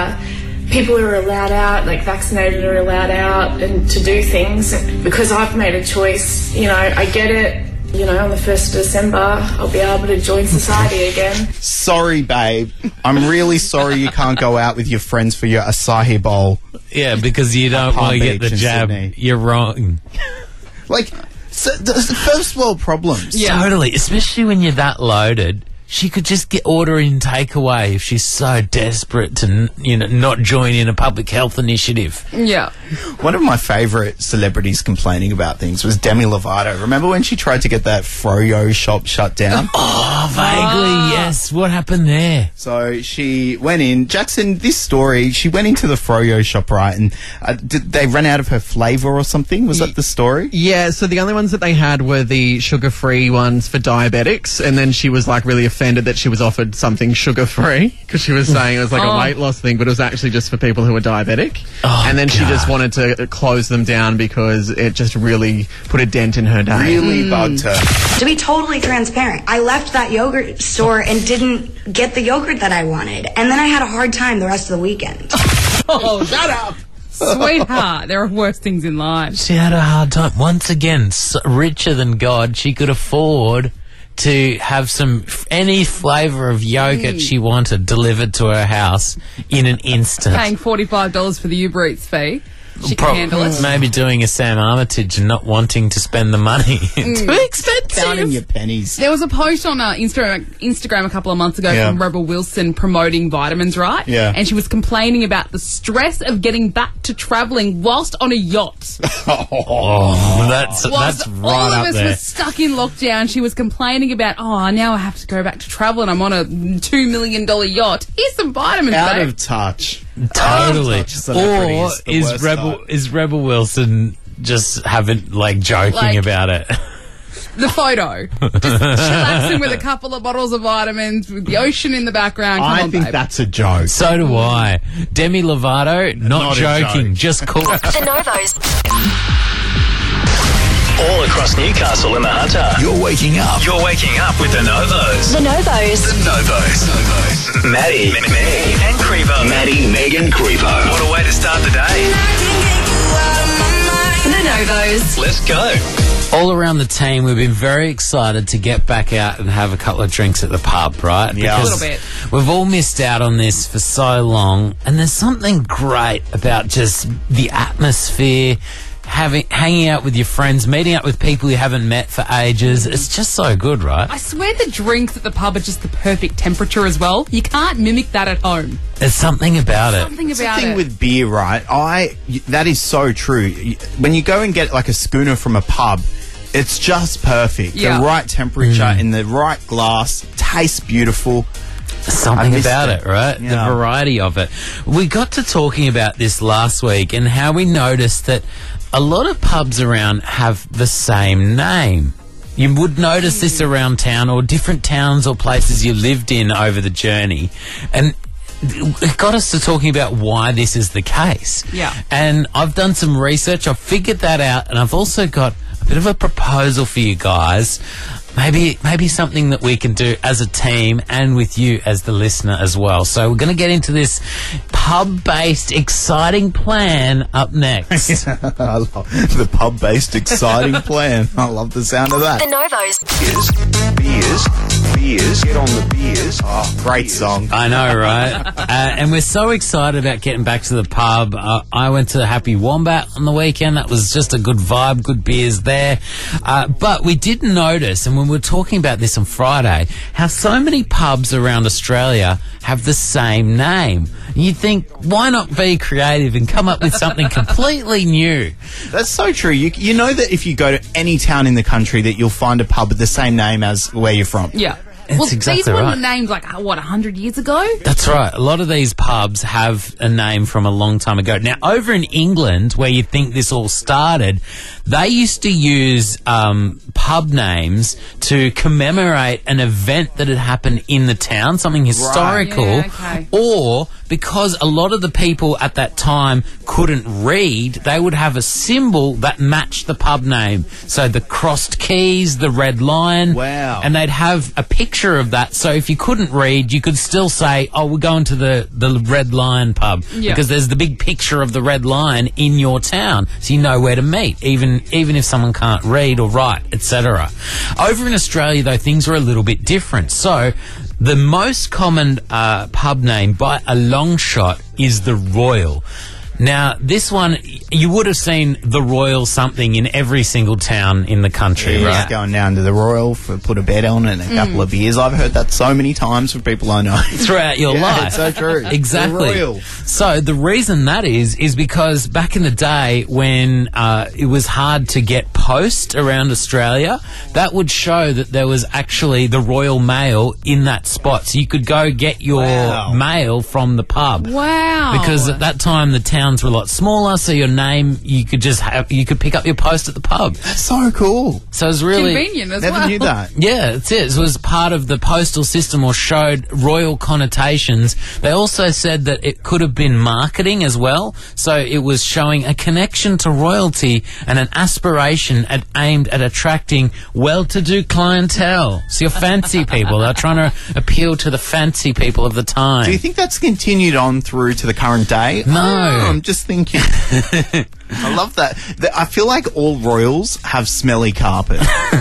people are allowed out, like vaccinated are allowed out and to do things. Because I've made a choice, you know, I get it. You know, on the 1st of December, I'll be able to join society again. Sorry, babe. I'm really sorry you can't go out with your friends for your acai bowl. Yeah, because you don't Palm want to get the Beach in jab. Sydney. You're wrong. Like, so, the first world problems. Totally. Especially when you're that loaded. She could just get order in takeaway if she's so desperate to, not join in a public health initiative. Yeah. One of my favourite celebrities complaining about things was Demi Lovato. Remember when she tried to get that Froyo shop shut down? Oh, vaguely, yes. What happened there? So she went in. Jackson, this story, she went into the Froyo shop, right, and did they run out of her flavour or something? Was that the story? Yeah, so the only ones that they had were the sugar-free ones for diabetics, and then she was like really offended that she was offered something sugar-free because she was saying it was like a weight loss thing, but it was actually just for people who were diabetic. And then she just wanted to close them down because it just really put a dent in her day. Really bugged her. To be totally transparent, I left that yogurt store and didn't get the yogurt that I wanted. And then I had a hard time the rest of the weekend. Oh, shut up. Sweetheart, there are worse things in life. She had a hard time. Once again, richer than God, she could afford to have any flavour of yogurt she wanted delivered to her house in an instant. Paying $45 for the Uber Eats fee. She can handle it. Maybe doing a Sam Armitage and not wanting to spend the money. Too expensive. Counting your pennies. There was a post on Instagram a couple of months ago Yeah. from Rebel Wilson promoting vitamins, right? Yeah. And she was complaining about the stress of getting back to travelling whilst on a yacht. Oh, that's Whilst right all of up us there. were stuck in lockdown, she was complaining about, now I have to go back to travel and I'm on a $2 million yacht. Here's some vitamins, Out babe. of touch. Totally. Touch celebrity Or is the worst type. is Rebel Wilson just joking Like- about it? The photo. Just chillaxing with a couple of bottles of vitamins, with the ocean in the background. Come I on, think babe. that's a joke. So do I. Demi Lovato, not a joking, joke. just cool. The Novos. All across Newcastle and the Hunter. You're waking up. You're waking up with the Novos. The Novos. The Novos. Maddie, Meg, and Crevo. Maddie, Meg, and Crevo. What a way to start the day. The Novos. Let's go. All around the team, we've been very excited to get back out and have a couple of drinks at the pub, right? Yeah. Because A little bit. we've all missed out on this for so long, and there's something great about just the atmosphere, hanging out with your friends, meeting up with people you haven't met for ages. It's just so good, right? I swear the drinks at the pub are just the perfect temperature as well. You can't mimic that at home. There's something about it. Something That's the about thing it. with beer, right? That is so true. When you go and get like a schooner from a pub, it's just perfect. Yeah. The right temperature in the right glass, tastes beautiful. Something I missed about it. it, right? Yeah. The variety of it. We got to talking about this last week and how we noticed that a lot of pubs around have the same name. You would notice this around town or different towns or places you lived in over the journey. And it got us to talking about why this is the case. Yeah. And I've done some research. I've figured that out. And I've also got a bit of a proposal for you guys. Maybe something that we can do as a team and with you as the listener as well. So we're going to get into this pub-based exciting plan up next. I love the pub-based exciting plan. I love the sound of that. The Novos. Beers. Get on the beers. Oh, great song. I know, right? And we're so excited about getting back to the pub. I went to Happy Wombat on the weekend. That was just a good vibe, good beers there. But we did notice, and when we were talking about this on Friday, how so many pubs around Australia have the same name. You think, why not be creative and come up with something completely new? That's so true. You know that if you go to any town in the country that you'll find a pub with the same name as where you're from. Yeah. It's Well, exactly these were right. named like, 100 years ago? That's right. A lot of these pubs have a name from a long time ago. Now, over in England, where you think this all started, they used to use pub names to commemorate an event that had happened in the town, something historical, Yeah, okay. or because a lot of the people at that time couldn't read, they would have a symbol that matched the pub name. So the crossed keys, the red lion. Wow. And they'd have a picture of that. So if you couldn't read, you could still say, oh, we're going to the Red Lion pub. Yeah. Because there's the big picture of the Red Lion in your town. So you know where to meet, even if someone can't read or write, etc. Over in Australia, though, things are a little bit different. So the most common pub name by a long shot is the Royal. Now, this one, you would have seen the Royal something in every single town in the country, Yeah, right? going down to the Royal for put a bed on and a couple of beers. I've heard that so many times from people I know. Throughout your Yeah, life. it's so true. Exactly. The Royal. So the reason that is because back in the day when it was hard to get post around Australia, that would show that there was actually the Royal Mail in that spot. So you could go get your mail from the pub. Wow. Because at that time the towns were a lot smaller, so your name, you could pick up your post at the pub. That's so cool. So it was really Convenient as Never well. knew that. yeah, that's it. It was part of the postal system or showed royal connotations. They also said that it could have been marketing as well. So it was showing a connection to royalty and an aspiration aimed at attracting well-to-do clientele. So your fancy people. They're trying to appeal to the fancy people of the time. Do you think that's continued on through to the current day? No. I'm just thinking. I love that. I feel like all royals have smelly carpet.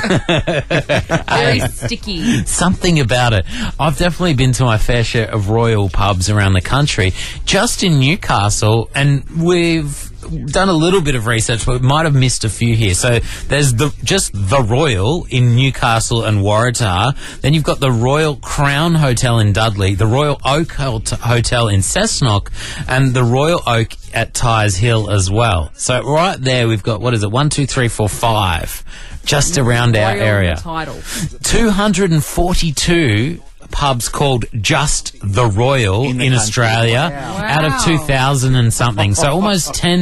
Very sticky. Something about it. I've definitely been to my fair share of royal pubs around the country. Just in Newcastle, and we've done a little bit of research, but we might have missed a few here. So there's just the Royal in Newcastle and Waratah. Then you've got the Royal Crown Hotel in Dudley, the Royal Oak Hotel in Cessnock, and the Royal Oak at Tyers Hill as well. So right there we've got, 1, 2, 3, 4, 5, just around our Royal area. title. 242 pubs called just the Royal in country. Australia Wow. out of 2,000 and something. So almost 10%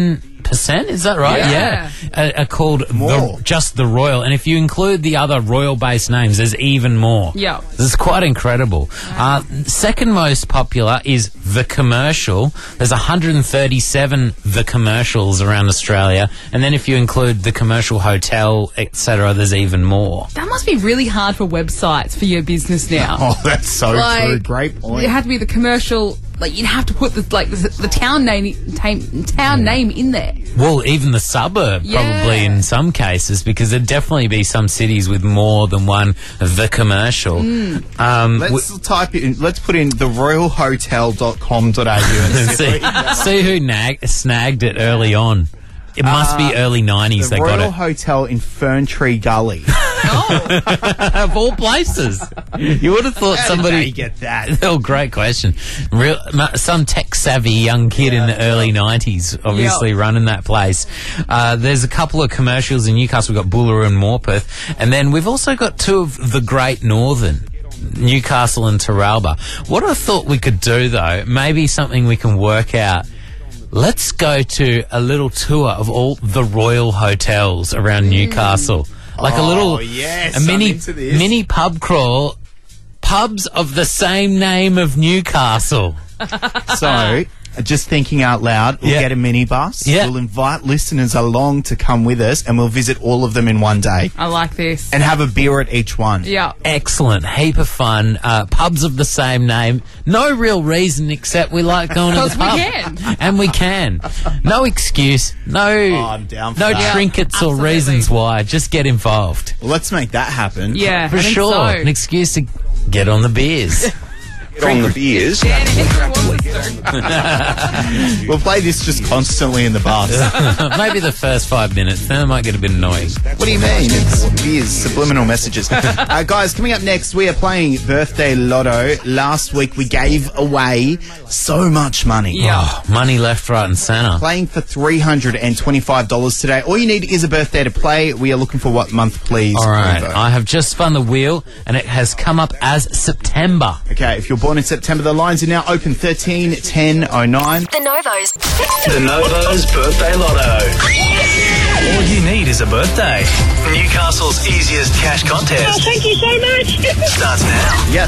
8%, is that right? Yeah. Are called just the Royal. And if you include the other Royal-based names, there's even more. Yeah. This is quite incredible. Second most popular is The Commercial. There's 137 The Commercials around Australia. And then if you include The Commercial Hotel, etc., there's even more. That must be really hard for websites for your business now. Oh, that's so true. Great point. It had to be the commercial. Like you'd have to put the town name in there. Well, even the suburb, probably in some cases, because there'd definitely be some cities with more than one The Commercial. Let's type in. Let's put in theroyalhotel.com.au and see who snagged it early on. It must be early 90s they got it. The Royal Hotel in Ferntree Gully. Of all places. You would have thought somebody... How did they get that? Oh, great question. Some tech-savvy young kid in the early 90s, obviously, running that place. There's a couple of commercials in Newcastle. We've got Buller and Morpeth. And then we've also got two of the Great Northern, Newcastle and Terralba. What I thought we could do, though, maybe something we can work out. Let's go to a little tour of all the Royal Hotels around Newcastle. Like a mini pub crawl. Pubs of the same name of Newcastle. So, just thinking out loud, we'll get a minibus. We'll invite listeners along to come with us, and we'll visit all of them in one day. I like this. And have a beer at each one. Yeah. Excellent. Heap of fun. Pubs of the same name. No real reason except we like going to the pub. Because we can. And we can. No excuse. No, I'm down for that. trinkets or reasons why. Just get involved. Well, let's make that happen. Yeah, For sure. So. An excuse to get on the beers. On the beers. We'll play this just constantly in the bus. Maybe the first 5 minutes, then it might get a bit annoying. What do you mean? It's beers, subliminal messages. Guys, coming up next, we are playing Birthday Lotto. Last week, we gave away so much money. Oh, money left, right and centre. Playing for $325 today. All you need is a birthday to play. We are looking for what month, please? All right, I have just spun the wheel, and it has come up as September. Okay, if you're born in September, the lines are now open 13 10 09. The Novos. The Novos Birthday Lotto. All you need is a birthday. Newcastle's easiest cash contest. Oh, thank you so much. Starts now. Yeah,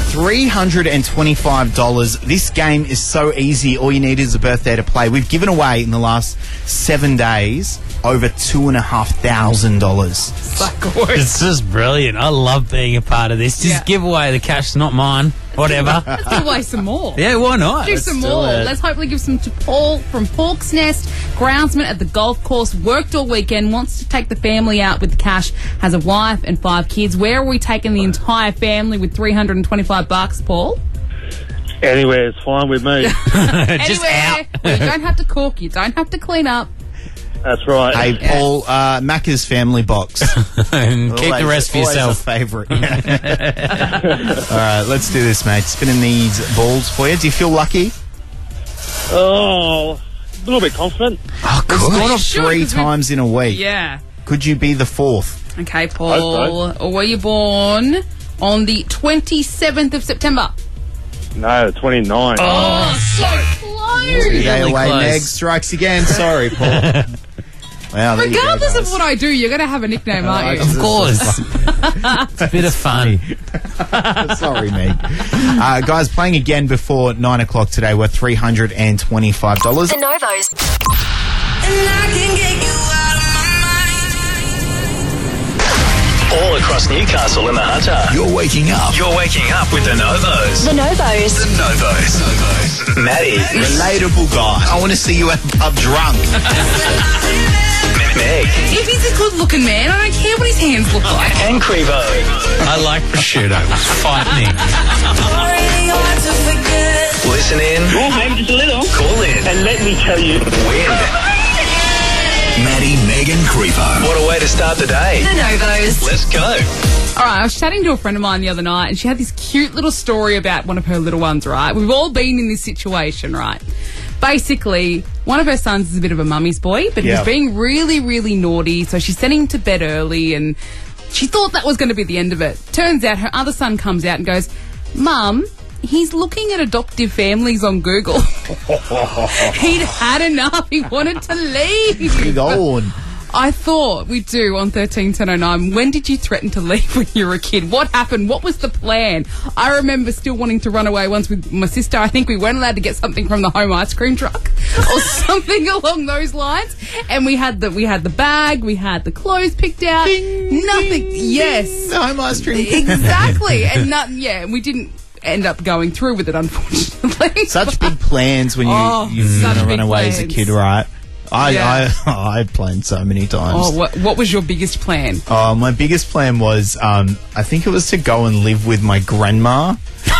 $325. This game is so easy. All you need is a birthday to play. We've given away in the last 7 days over $2,500. So gorgeous. It's just brilliant. I love being a part of this. Just give away the cash, not mine. Whatever. Let's give away some more. Yeah, why not? Do some more. Let's hopefully give some to Paul from Hawk's Nest, groundsman at the golf course, worked all weekend, wants to take the family out with the cash, has a wife and 5 kids. Where are we taking the entire family with $325, Paul? Anywhere is fine with me. Just out. You don't have to cook, you don't have to clean up. That's right. Hey, Paul, Macca's family box. And keep the rest for yourself. A favourite. All right, let's do this, mate. Spinning these balls for you. Do you feel lucky? Oh, a little bit confident. Oh, It's good. gone off Sure, 3 'cause times in a week. Yeah. Could you be the 4th? Okay, Paul. Were you born on the 27th of September? No, 29. Oh, so close. Day away, close. Meg strikes again. Sorry, Paul. Wow, there you go, Regardless guys. of what I do, you're going to have a nickname, aren't you? Of course. It's a bit of fun. Sorry, Meg. Guys, playing again before 9 o'clock today. We're $325. The Novos. All across Newcastle and the Hunter. You're waking up. You're waking up with the Novos. The Novos. The Novos. Maddie. Relatable guy. I want to see you at the pub drunk. Meg. If he's a good-looking man, I don't care what his hands look like. And Crevo. I like prosciutto. Fight me. Listen in. Oh, maybe just a little. Call in. And let me tell you. Win. Maddie, Megan, Creepo. What a way to start the day. The Novos. Let's go. All right, I was chatting to a friend of mine the other night, and she had this cute little story about one of her little ones, right? We've all been in this situation, right? Basically, one of her sons is a bit of a mummy's boy, but he was being really, really naughty, so she's sending him to bed early, and she thought that was going to be the end of it. Turns out her other son comes out and goes, Mum, he's looking at adoptive families on Google. He'd had enough. He wanted to leave. Big old. I thought we do on 131009. When did you threaten to leave when you were a kid? What happened? What was the plan? I remember still wanting to run away once with my sister. I think we weren't allowed to get something from the home ice cream truck or something along those lines. And we had the bag, we had the clothes picked out. Ding, nothing. ding, Yes. the home ice cream. Exactly. And we didn't end up going through with it, unfortunately. Such big plans when you such run big away as a plans. kid, right? Yeah. I planned so many times. Oh, what was your biggest plan? My biggest plan was, I think it was to go and live with my grandma.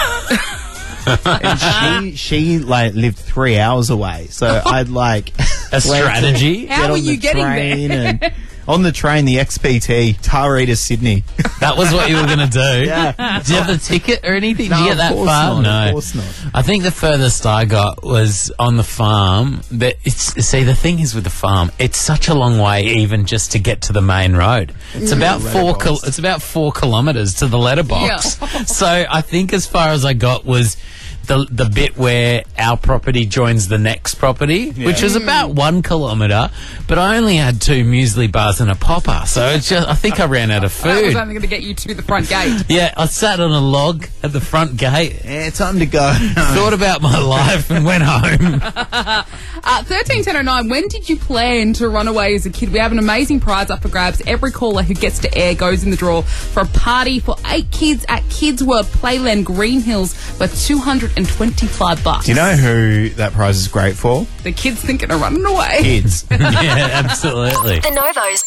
And she lived 3 hours away, so I'd a strategy. How were you getting there? And on the train, the XPT, Tarita, Sydney. That was what you were going to do. Yeah. Did you have the ticket or anything? No, Did you get of that course far? not, No, of course not. I think the furthest I got was on the farm. But the thing is with the farm, it's such a long way even just to get to the main road. It's about 4 kilometres to the letterbox. Yeah. So I think as far as I got was the bit where our property joins the next property, which was about 1 kilometre, but I only had 2 muesli bars and a popper, so it's just, I think I ran out of That was food. only going to get you to the front gate. Yeah, I sat on a log at the front gate, Yeah, time to go. thought about my life and went home. 131009, when did you plan to run away as a kid? We have an amazing prize up for grabs. Every caller who gets to air goes in the draw for a party for 8 kids at Kids World Playland Green Hills for $225. Do you know who that prize is great for? The kids thinking of running away. Kids. Yeah, absolutely. The Novos.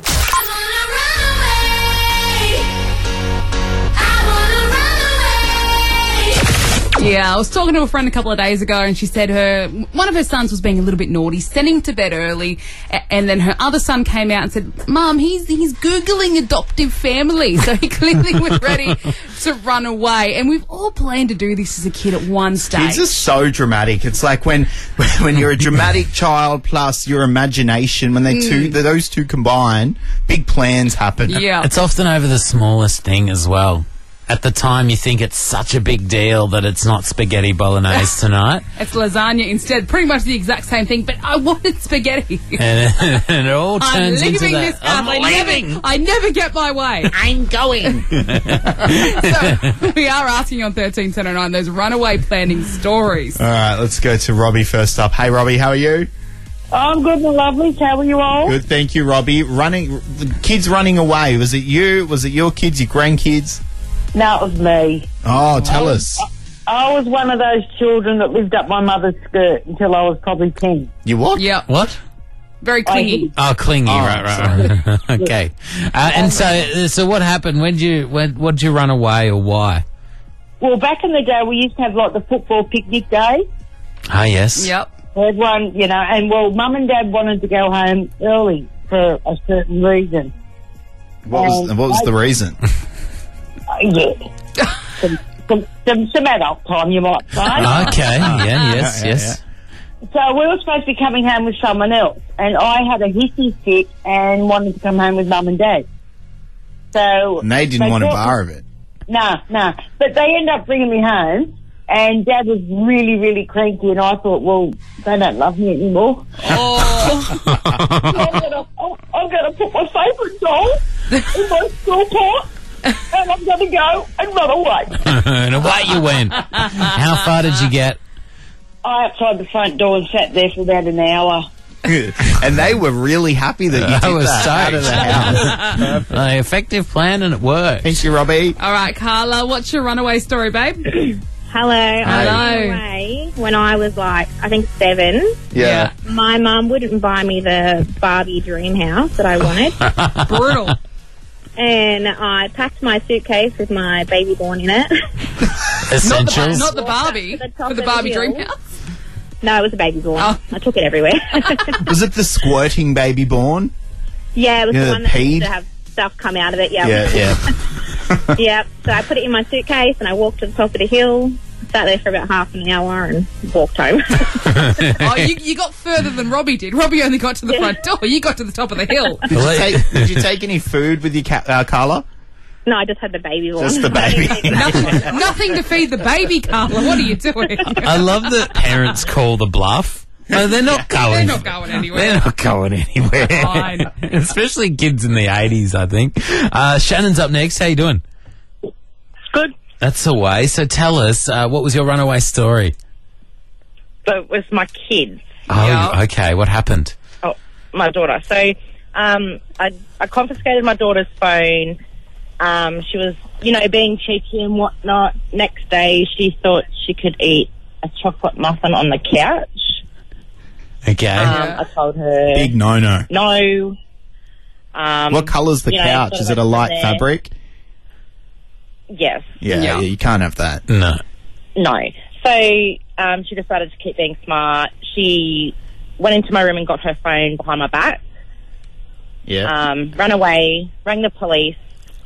Yeah, I was talking to a friend a couple of days ago and she said one of her sons was being a little bit naughty, sent him to bed early, and then her other son came out and said, Mum, he's Googling adoptive family. So he clearly was ready to run away. And we've all planned to do this as a kid at one stage. Kids are so dramatic. It's like when you're a dramatic child plus your imagination, when those two combine, big plans happen. Yeah. It's often over the smallest thing as well. At the time, you think it's such a big deal that it's not spaghetti bolognese tonight. It's lasagna instead. Pretty much the exact same thing, but I wanted spaghetti. And it all turns I'm into leaving that. this house. I'm I never get my way. I'm going. So we are asking on 131009 those runaway planning stories. All right, let's go to Robbie first up. Hey, Robbie, how are you? I'm good, my lovelies. How are you all? Good, thank you, Robbie. The kids running away. Was it you? Was it your kids, your grandkids? No, it was me. Oh, tell us. I was one of those children that lived up my mother's skirt until I was probably 10. You what? Yeah. What? Very clingy. Oh, clingy, right. Okay. And so what happened? What'd you run away or why? Well, back in the day, we used to have like the football picnic day. Ah, yes. Yep. Everyone, and Mum and Dad wanted to go home early for a certain reason. What was the reason? Yeah. some adult time, you might say. Okay. Yeah. Yes. So we were supposed to be coming home with someone else, and I had a hissy fit and wanted to come home with Mum and Dad. So And they didn't want a bar of it. No. But they ended up bringing me home, and Dad was really, really cranky, and I thought, well, they don't love me anymore. Oh. I'm going to put my favourite doll in my school pot, and I'm going to go and run away. And away you went. How far did you get? Outside the front door and sat there for about an hour. And they were really happy that you did that out of the house. Effective plan and it worked. Thank you, Robbie. All right, Carla, what's your runaway story, babe? Hello. I ran away when I was I think 7. Yeah. My mum wouldn't buy me the Barbie dream house that I wanted. Brutal. And I packed my suitcase with my baby born in it. Essentials. Not the Barbie, for the Barbie dream house. No, it was a baby born. Oh. I took it everywhere. Was it the squirting baby born? Yeah, it was the one that peed? used to have stuff come out of it. Yeah. Yeah. Yep. So I put it in my suitcase and I walked to the top of the hill, sat there for about half an hour and walked home. Oh, you got further than Robbie did. Robbie only got to the front door. You got to the top of the hill. Did you take any food with you, Carla? No, I just had the baby one. Just the baby. Nothing to feed the baby, Carla. What are you doing? I love that parents call the bluff. No, they're not going. They're not going anywhere. They're not going anywhere. Fine. Especially kids in the 80s, I think. Shannon's up next. How you doing? Good. That's the way. So tell us, what was your runaway story? So it was my kids. Oh, okay. What happened? Oh, my daughter. So I confiscated my daughter's phone. She was, being cheeky and whatnot. Next day, she thought she could eat a chocolate muffin on the couch. Okay. I told her... Big no-no. No. What colour's the couch? Is it a light fabric? Yes. Yeah, you can't have that. No. No. So she decided to keep being smart. She went into my room and got her phone behind my back. Yeah. Ran away, rang the police,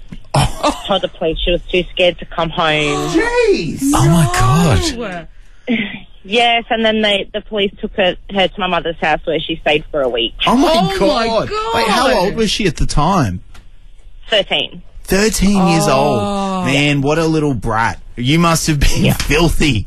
told the police she was too scared to come home. Jeez! Oh, my God. Yes, and then the police took her to my mother's house where she stayed for a week. Oh, my Oh, God. my God. Wait, how old was she at the time? 13. 13 years old. Man, what a little brat. You must have been filthy.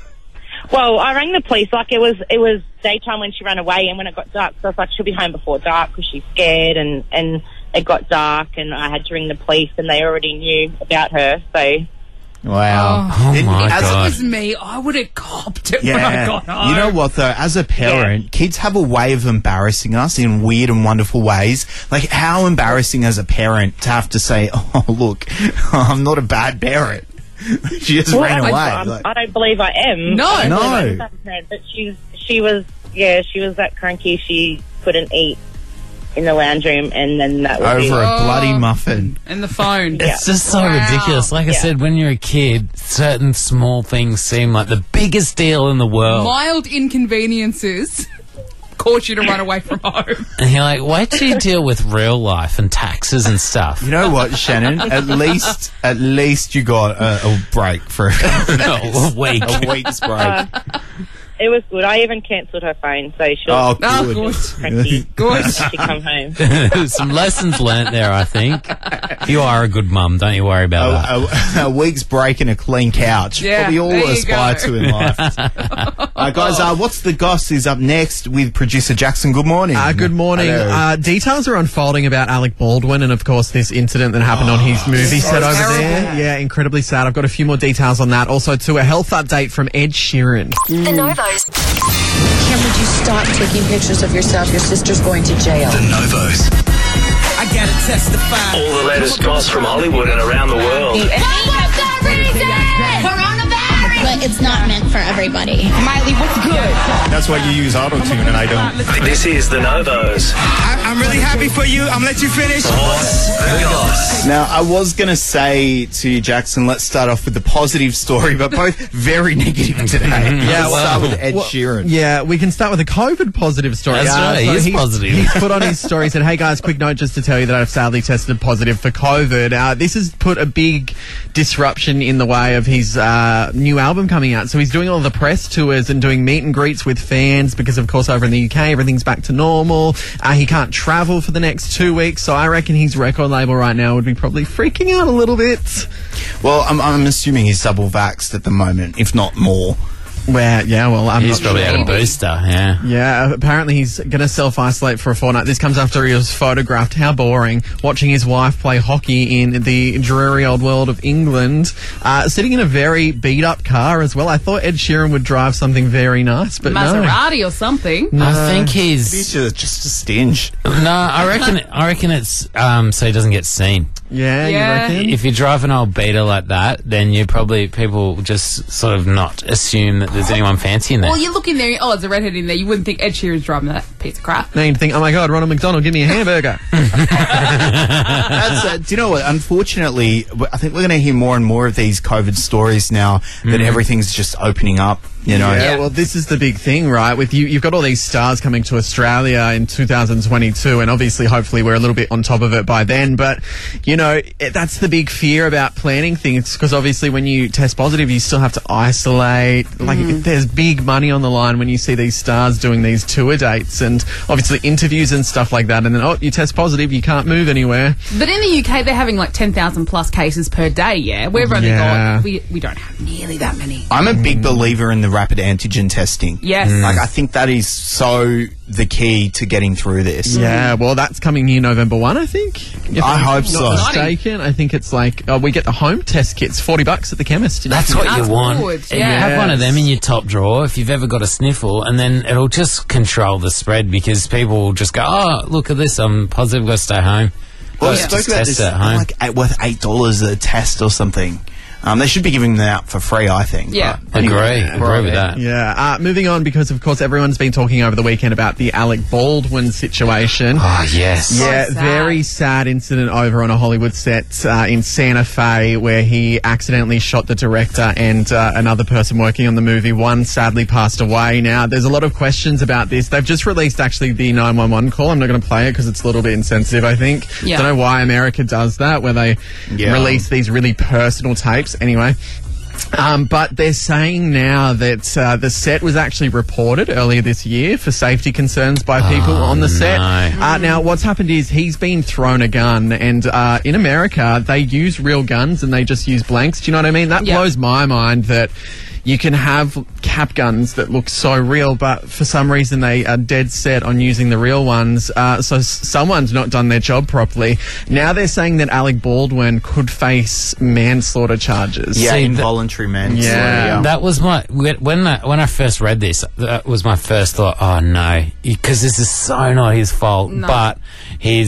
Well, I rang the police. Like, it was daytime when she ran away, and when it got dark, so I was like, she'll be home before dark because she's scared, and it got dark, and I had to ring the police, and they already knew about her, so... Wow. Oh, my As God. it was me, I would have copped it when I got home. You know what, though? As a parent, kids have a way of embarrassing us in weird and wonderful ways. Like, how embarrassing as a parent to have to say, oh, look, I'm not a bad parent. She just ran away. I don't believe I am. No. I don't believe No. I'm a bad parent, but she was that cranky. She couldn't eat in the lounge room, and then that would be... Over a bloody muffin. And the phone. It's just so Wow. ridiculous. Like I said, when you're a kid, certain small things seem like the biggest deal in the world. Mild inconveniences cause you to run away from home. And you're like, wait till you deal with real life and taxes and stuff. You know what, Shannon? At least you got a break for a week. A week's break. It was good. I even cancelled her phone, so she'll... Oh, Oh, good. cranky Good. when she come home. Some lessons learnt there, I think. You are a good mum. Don't you worry about that. A week's break and a clean couch. Yeah, Probably all there we you aspire go. to in life. Guys, What's the Goss is up next with producer Jackson. Good morning. Good morning. Hello. Details are unfolding about Alec Baldwin and, of course, this incident that happened on his movie set over there. Yeah, incredibly sad. I've got a few more details on that. Also, to a health update from Ed Sheeran. The Novos. Kim, would you stop taking pictures of yourself? Your sister's going to jail. The Novos. I gotta testify. All the latest goss from Hollywood and around the world. But it's not meant for everybody. Miley, what's good? That's why you use auto-tune and I don't. This is the Novos. I'm really happy for you. I'm gonna let you finish. What's the goss? Now, I was going to say to you, Jackson, let's start off with the positive story, but both very negative today. Yeah, Let's start with Ed Sheeran. Yeah, we can start with a COVID positive story. That's right, he is positive. He's put on his story, said, hey guys, quick note just to tell you that I've sadly tested positive for COVID. This has put a big disruption in the way of his new album coming out. So he's doing all the press tours and doing meet and greets with fans because, of course, over in the UK, everything's back to normal. He can't travel for the next 2 weeks, so I reckon his record label right now would be probably freaking out a little bit. Well, I'm assuming he's double vaxxed at the moment, if not more. I'm He's not probably sure. had a booster, yeah. Yeah, apparently he's going to self-isolate for a fortnight. This comes after he was photographed, how boring, watching his wife play hockey in the dreary old world of England, sitting in a very beat-up car as well. I thought Ed Sheeran would drive something very nice, but Maserati or something. no. I think he's just a stinge. No, I reckon it's so he doesn't get seen. Yeah, you reckon? If you drive an old Beta like that, then people just sort of not assume that there's anyone fancy in there. Well, you look in there, there's a redhead in there. You wouldn't think Ed Sheeran's driving that piece of crap. Now you think, oh my God, Ronald McDonald, give me a hamburger. Do you know what? Unfortunately, I think we're going to hear more and more of these COVID stories now that everything's just opening up. You know? Yeah, well, this is the big thing, right? With you've got all these stars coming to Australia in 2022, and obviously, hopefully, we're a little bit on top of it by then. But, that's the big fear about planning things, because obviously, when you test positive, you still have to isolate. Like, there's big money on the line when you see these stars doing these tour dates. And and obviously interviews and stuff like that. And then, you test positive, you can't move anywhere. But in the UK, they're having like 10,000 plus cases per day, yeah? We've only got... We don't have nearly that many. I'm a big believer in the rapid antigen testing. Yes. Like, I think that is so the key to getting through this. Yeah, well, that's coming here November 1, I think. If I I'm hope so. not mistaken. I think it's like, we get the home test kits, $40 at the chemist. That's what you want. Good, You yeah. have one of them in your top drawer if you've ever got a sniffle, and then it'll just control the spread because people will just go, oh, look at this, I'm positive, I've got to stay home. Well, we Just spoke about test this, at home. like worth $8 a test or something. They should be giving them out for free, I think. Yeah. But anyway, Agree with that. Yeah. Moving on, because of course everyone's been talking over the weekend about the Alec Baldwin situation. Oh, yes. Yeah, So sad. very sad incident over on a Hollywood set in Santa Fe where he accidentally shot the director and another person working on the movie. One sadly passed away. Now, there's a lot of questions about this. They've just released actually the 911 call. I'm not going to play it because it's a little bit insensitive, I think. Yeah. Don't know why America does that, where they release these really personal tapes. Anyway. But they're saying now that the set was actually reported earlier this year for safety concerns by people on the set. Now, what's happened is he's been thrown a gun, and in America, they use real guns and they just use blanks. Do you know what I mean? That blows my mind that you can have cap guns that look so real, but for some reason they are dead set on using the real ones. So someone's not done their job properly. Now they're saying that Alec Baldwin could face manslaughter charges. Yeah, See, involuntary manslaughter. Yeah. That was my when I first read this. That was my first thought. Oh no, because this is so not his fault. No. But he'll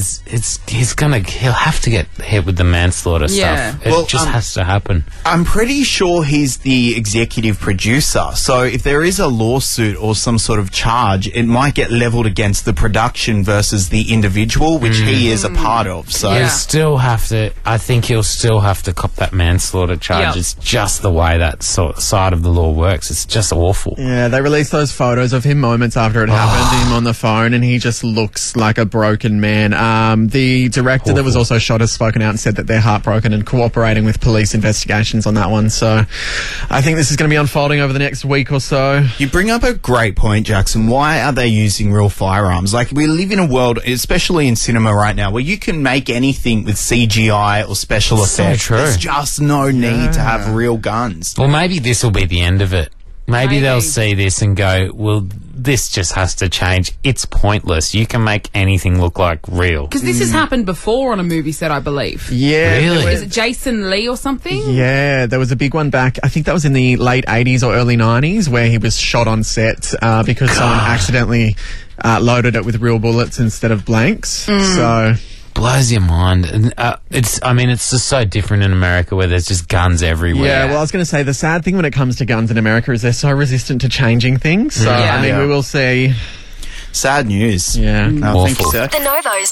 have to get hit with the manslaughter Yeah. stuff. It Well, just has to happen. I'm pretty sure he's the executive producer. So if there is a lawsuit or some sort of charge, it might get leveled against the production versus the individual, which he is a part of. So He'll still have to. I think he'll still have to cop that manslaughter charge. Yep. It's just the way that side of the law works. It's just awful. Yeah, they released those photos of him moments after it happened, him on the phone, and he just looks like a broken man. The director that was also shot has spoken out and said that they're heartbroken and cooperating with police investigations on that one. So I think this is going to be unfolding over the next week or so. you bring up a great point, Jackson. Why are they using real firearms? Like, we live in a world, especially in cinema right now, where you can make anything with CGI or special So effects. true. There's just no need to have real guns. Well, maybe this will be the end of it. Maybe they'll Maybe. see this and go, well, this just has to change. It's pointless. You can make anything look like real. Because this has happened before on a movie set, I believe. Yeah. Really? there Is was- it Jason Lee or something? Yeah, there was a big one back, I think that was in the late 80s or early 90s, where he was shot on set because someone accidentally loaded it with real bullets instead of blanks. So... Blows your mind. And it's just so different in America where there's just guns everywhere. Yeah, well, I was going to say the sad thing when it comes to guns in America is they're so resistant to changing things. So, Yeah. I mean, we will see. Sad news. Yeah. No, thank you, Awful. sir. The Novos.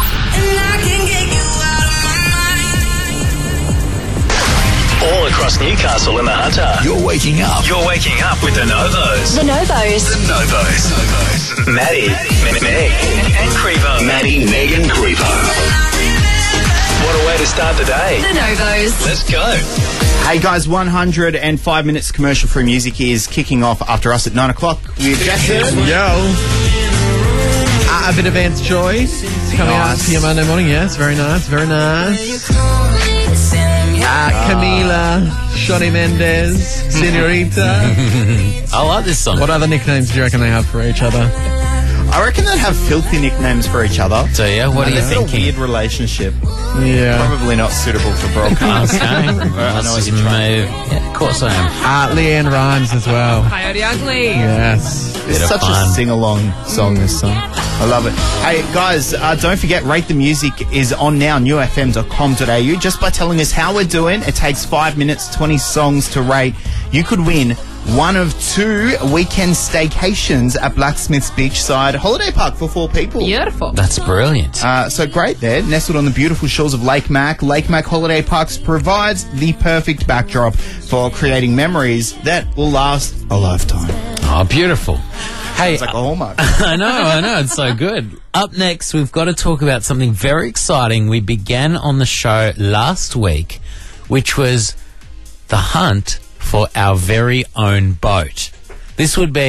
All across Newcastle and the Hunter. You're waking up. You're waking up with the Novos. The Novos. Novos. Maddie, Meg, and Crevo. Maddie, Megan, Creeper. What a way to start the day. The Novos. Let's go. Hey guys, 105 minutes commercial-free music is kicking off after us at 9 o'clock with Jackson. Yo. A bit of Vance Joy coming out to your Monday morning. Yes, very nice, very nice. Camila, Shawnee Mendes, Senorita. I like this song. What other nicknames do you reckon they have for each other? I reckon they'd have filthy nicknames for each other. So, yeah, what are you It's a thinking? weird relationship. Yeah. Probably not suitable for broadcast. Okay. I know Let's what just you're trying. move. Yeah, of course I am. Leanne Rhymes as well. Coyote Ugly. Yes. It's Bit of such fun. a sing-along song, this song. I love it. Hey, guys, don't forget, Rate the Music is on now, newfm.com.au. Just by telling us how we're doing, it takes 5 minutes, 20 songs to rate. You could win one of 2 weekend staycations at Blacksmith's Beachside Holiday Park for 4 people. Beautiful. That's brilliant. So great there, nestled on the beautiful shores of Lake Mac. Lake Mac Holiday Parks provides the perfect backdrop for creating memories that will last a lifetime. Oh, beautiful. Hey, It's like a hallmark. I know, it's so good. Up next, we've got to talk about something very exciting we began on the show last week, which was the hunt for our very own boat. This would be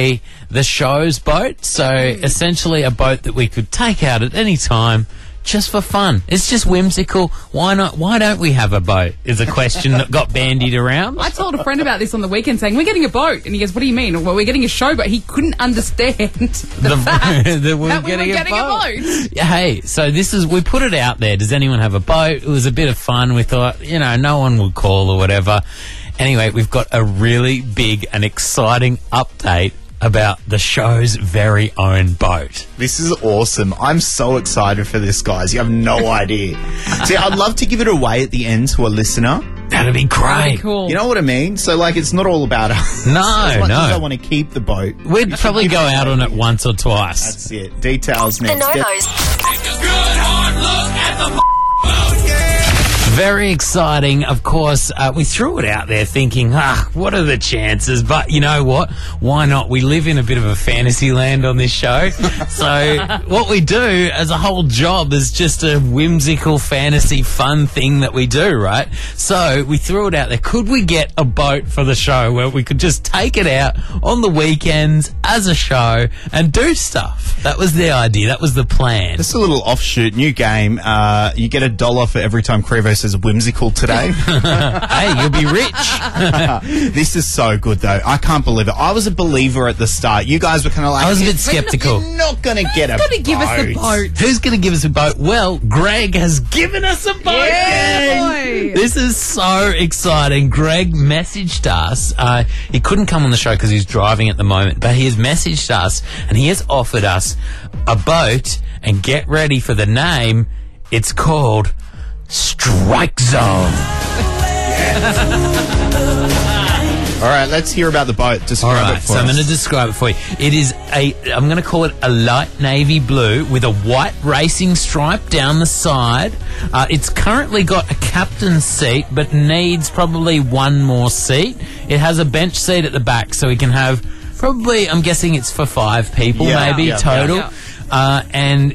the show's boat. So essentially a boat that we could take out at any time just for fun. It's just whimsical. Why not? Why don't we have a boat is a question that got bandied around. I told a friend about this on the weekend saying, we're getting a boat. And he goes, what do you mean? Well, we're getting a show boat. He couldn't understand the fact that we were getting a boat. Yeah, hey, so we put it out there. Does anyone have a boat? It was a bit of fun. We thought, no one would call or whatever. Anyway, we've got a really big and exciting update about the show's very own boat. This is awesome. I'm so excited for this, guys. You have no idea. See, I'd love to give it away at the end to a listener. That'd be great. That'd be cool. You know what I mean? So, it's not all about us. No, as much no. as I want to keep the boat. We'd probably go out on it once or twice. That's it. Details next. The Novos. Take a good hard look at the boat. Very exciting. Of course, we threw it out there thinking, what are the chances? But you know what? Why not? We live in a bit of a fantasy land on this show. So what we do as a whole job is just a whimsical, fantasy, fun thing that we do, right? So we threw it out there. Could we get a boat for the show where we could just take it out on the weekends as a show and do stuff? That was the idea. That was the plan. Just a little offshoot, new game. You get $1 for every time Crevo says whimsical today. Hey, you'll be rich. This is so good, though. I can't believe it. I was a believer at the start. You guys were kind of like... I was a bit skeptical. You're not going to get a boat. Who's going to give us the boat? Who's going to give us a boat? Well, Greg has given us a boat. Yeah, boy. This is so exciting. Greg messaged us. He couldn't come on the show because he's driving at the moment, but he has messaged us and he has offered us a boat. And get ready for the name. It's called Strike Zone. All right, let's hear about the boat. Describe it for us. So I'm going to describe it for you. It is I'm going to call it a light navy blue with a white racing stripe down the side. It's currently got a captain's seat, but needs probably one more seat. It has a bench seat at the back, so we can have probably, I'm guessing it's for 5 people total. Yeah. And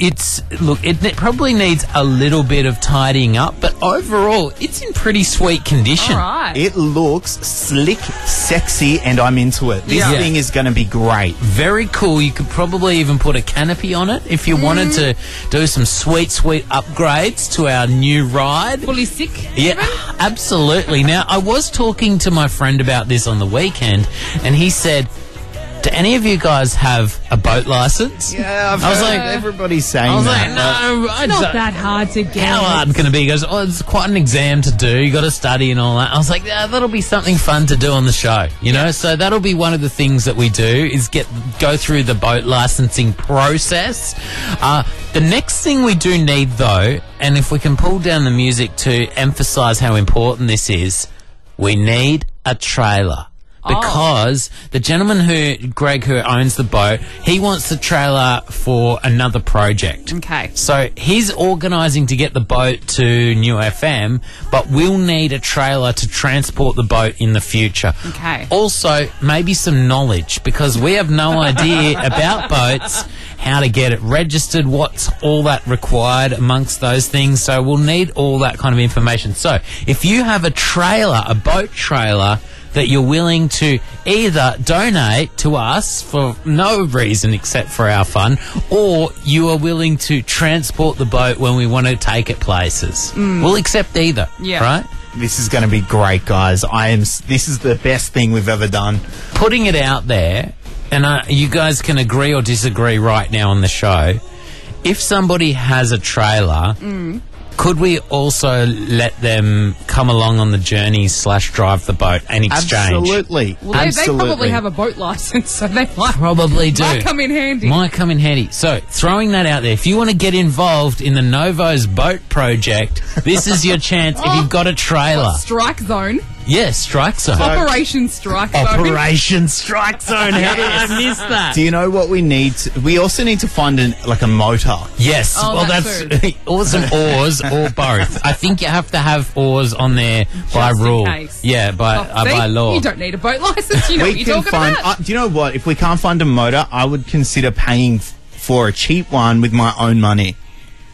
it probably needs a little bit of tidying up, but overall, it's in pretty sweet condition. All right. It looks slick, sexy, and I'm into it. This thing is going to be great. Very cool. You could probably even put a canopy on it if you wanted to do some sweet upgrades to our new ride. Fully sick? Yeah, absolutely. Now, I was talking to my friend about this on the weekend, and he said, do any of you guys have a boat license? Yeah, I was like, everybody's saying that. I was like, no, it's not that hard to get. How hard can it be? He goes, it's quite an exam to do. You got to study and all that. I was like, that'll be something fun to do on the show, you know. So that'll be one of the things that we do is go through the boat licensing process. The next thing we do need, though, and if we can pull down the music to emphasise how important this is, we need a trailer. Because the gentleman Greg, who owns the boat, he wants the trailer for another project. Okay. So he's organising to get the boat to New FM, but we'll need a trailer to transport the boat in the future. Okay. Also, maybe some knowledge, because we have no idea about boats, how to get it registered, what's all that required amongst those things. So we'll need all that kind of information. So if you have a trailer, a boat trailer, that you're willing to either donate to us for no reason except for our fun, or you are willing to transport the boat when we want to take it places. We'll accept either, right? This is going to be great, guys. This is the best thing we've ever done. Putting it out there, and you guys can agree or disagree right now on the show, if somebody has a trailer... Could we also let them come along on the journey / drive the boat and exchange? Absolutely. Well, they probably have a boat license, so they probably do. Might come in handy. Might come in handy. So, throwing that out there, if you want to get involved in the Novos boat project, this is your chance if you've got a trailer. What, Strike Zone? Yes, Strike Zone. Operation Strike Zone. Operation Strike Zone. How did I miss that? Do you know what we need? We also need to find a motor. Yes. Oh, well, that's awesome. Oars or both. I think you have to have oars on there by rule. Yeah, by law. You don't need a boat license. You know what you're talking about. Do you know what? If we can't find a motor, I would consider paying for a cheap one with my own money.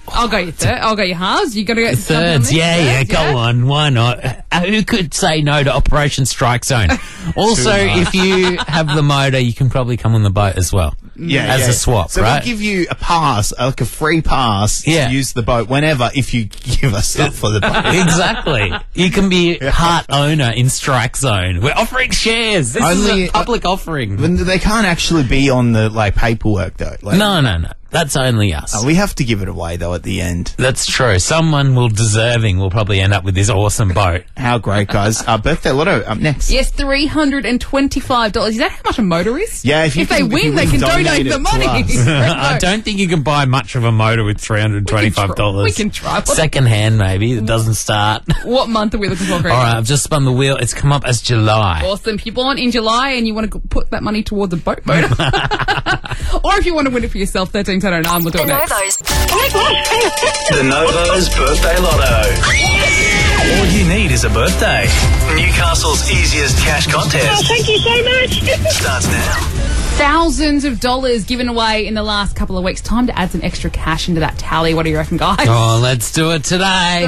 I'll go your third. I'll go your halves. You got to go Thirds, yeah, go on. Why not? Who could say no to Operation Strike Zone? Also, if you have the motor, you can probably come on the boat as well. Yeah, as a swap, so right? we'll give you a pass, like a free pass to use the boat whenever if you give us stuff for the boat. Exactly. You can be part owner in Strike Zone. We're offering shares. This is a public offering. They can't actually be on the paperwork though. No. That's only us. We have to give it away though at the end. That's true. Someone will probably end up with this awesome boat. How great, guys. Birthday Lotto up next. Yes, $325. Is that how much a motor is? Yeah, if they win, they can donate the money. I don't think you can buy much of a motor with $325. We can try. Second hand, maybe. It doesn't start. What month are we looking for, Greg? All right, I've just spun the wheel. It's come up as July. Awesome. If you're born in July and you want to put that money towards a boat motor. Or if you want to win it for yourself, 13-1009, we'll do it next. The Novo's Birthday Lotto. All you need is a birthday. Newcastle's easiest cash contest. Oh, thank you so much. Starts now. Thousands of dollars given away in the last couple of weeks. Time to add some extra cash into that tally. What do you reckon, guys? Oh, let's do it today.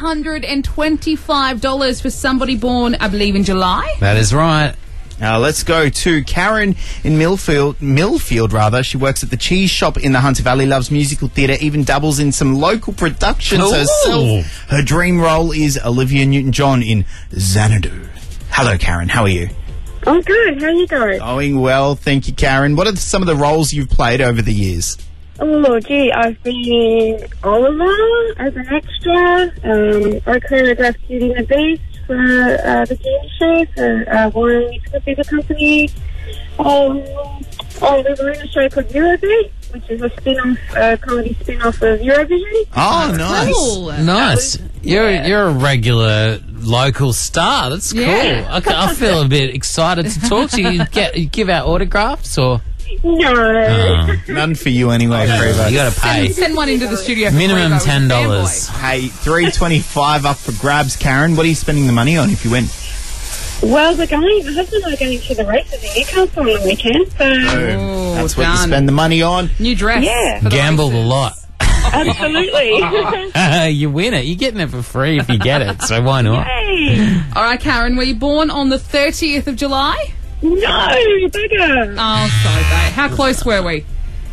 $325 for somebody born, I believe, in July. That is right. Let's go to Karen in Millfield rather. She works at the Cheese Shop in the Hunter Valley, loves musical theatre, even dabbles in some local productions herself. Her dream role is Olivia Newton-John in Xanadu. Hello, Karen. How are you? I'm good. How are you going? Going well, thank you, Karen. What are some of the roles you've played over the years? Oh, gee, I've been Oliver as an extra. I choreographed Beauty and the Beast for the TV show for Warner Musical Theatre Company. We were in a show called Eurobeat, which is a comedy spin-off of Eurovision. Oh, nice. Cool. Nice. You're a regular local star. That's cool. Yeah. I feel a bit excited to talk to you. You give out autographs or? No. None for you anyway, Frevo. You got to pay. Send one into the studio. For Minimum Frevo. $10. Hey, $325 up for grabs, Karen. What are you spending the money on if you win? Well, my husband and I are going to the races in Newcastle on the weekend, so... That's what you spend the money on. New dress. Yeah. Gamble a lot. Absolutely. You win it. You're getting it for free if you get it, so why not? Hey. All right, Karen, were you born on the 30th of July? No, bugger. Oh, sorry, babe. How close were we?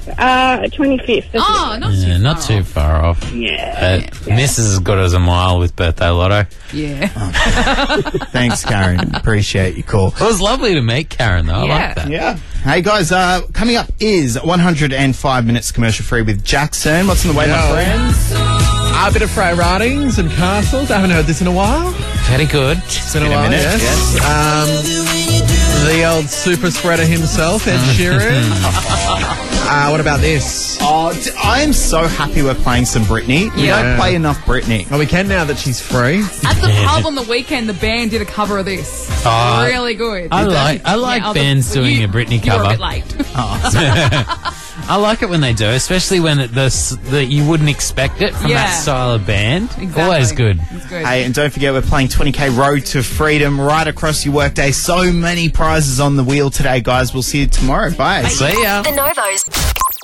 25th. Oh, Not too far off. Yeah. Mrs. as good as a mile with Birthday Lotto. Yeah. Thanks, Karen. Appreciate your call. It was lovely to meet Karen, though. I like that. Yeah. Hey, guys, coming up is 105 minutes commercial free with Jackson. What's on the way, my friends? A bit of Frey Ridings and Castles. I haven't heard this in a while. Very good. It's been a while, yes. The old super spreader himself, Ed Sheeran. What about this? Oh, I am so happy we're playing some Britney. We don't play enough Britney. Well, we can now that she's free. At the pub on the weekend, the band did a cover of this. Really good. I like bands doing a Britney cover. You were a bit late. I like it when they do, especially when you wouldn't expect it from that style of band. Exactly. Always good. It's good. Hey, and don't forget we're playing 20k Road to Freedom right across your workday. So many prizes on the wheel today, guys. We'll see you tomorrow. Bye. See ya. The Novos.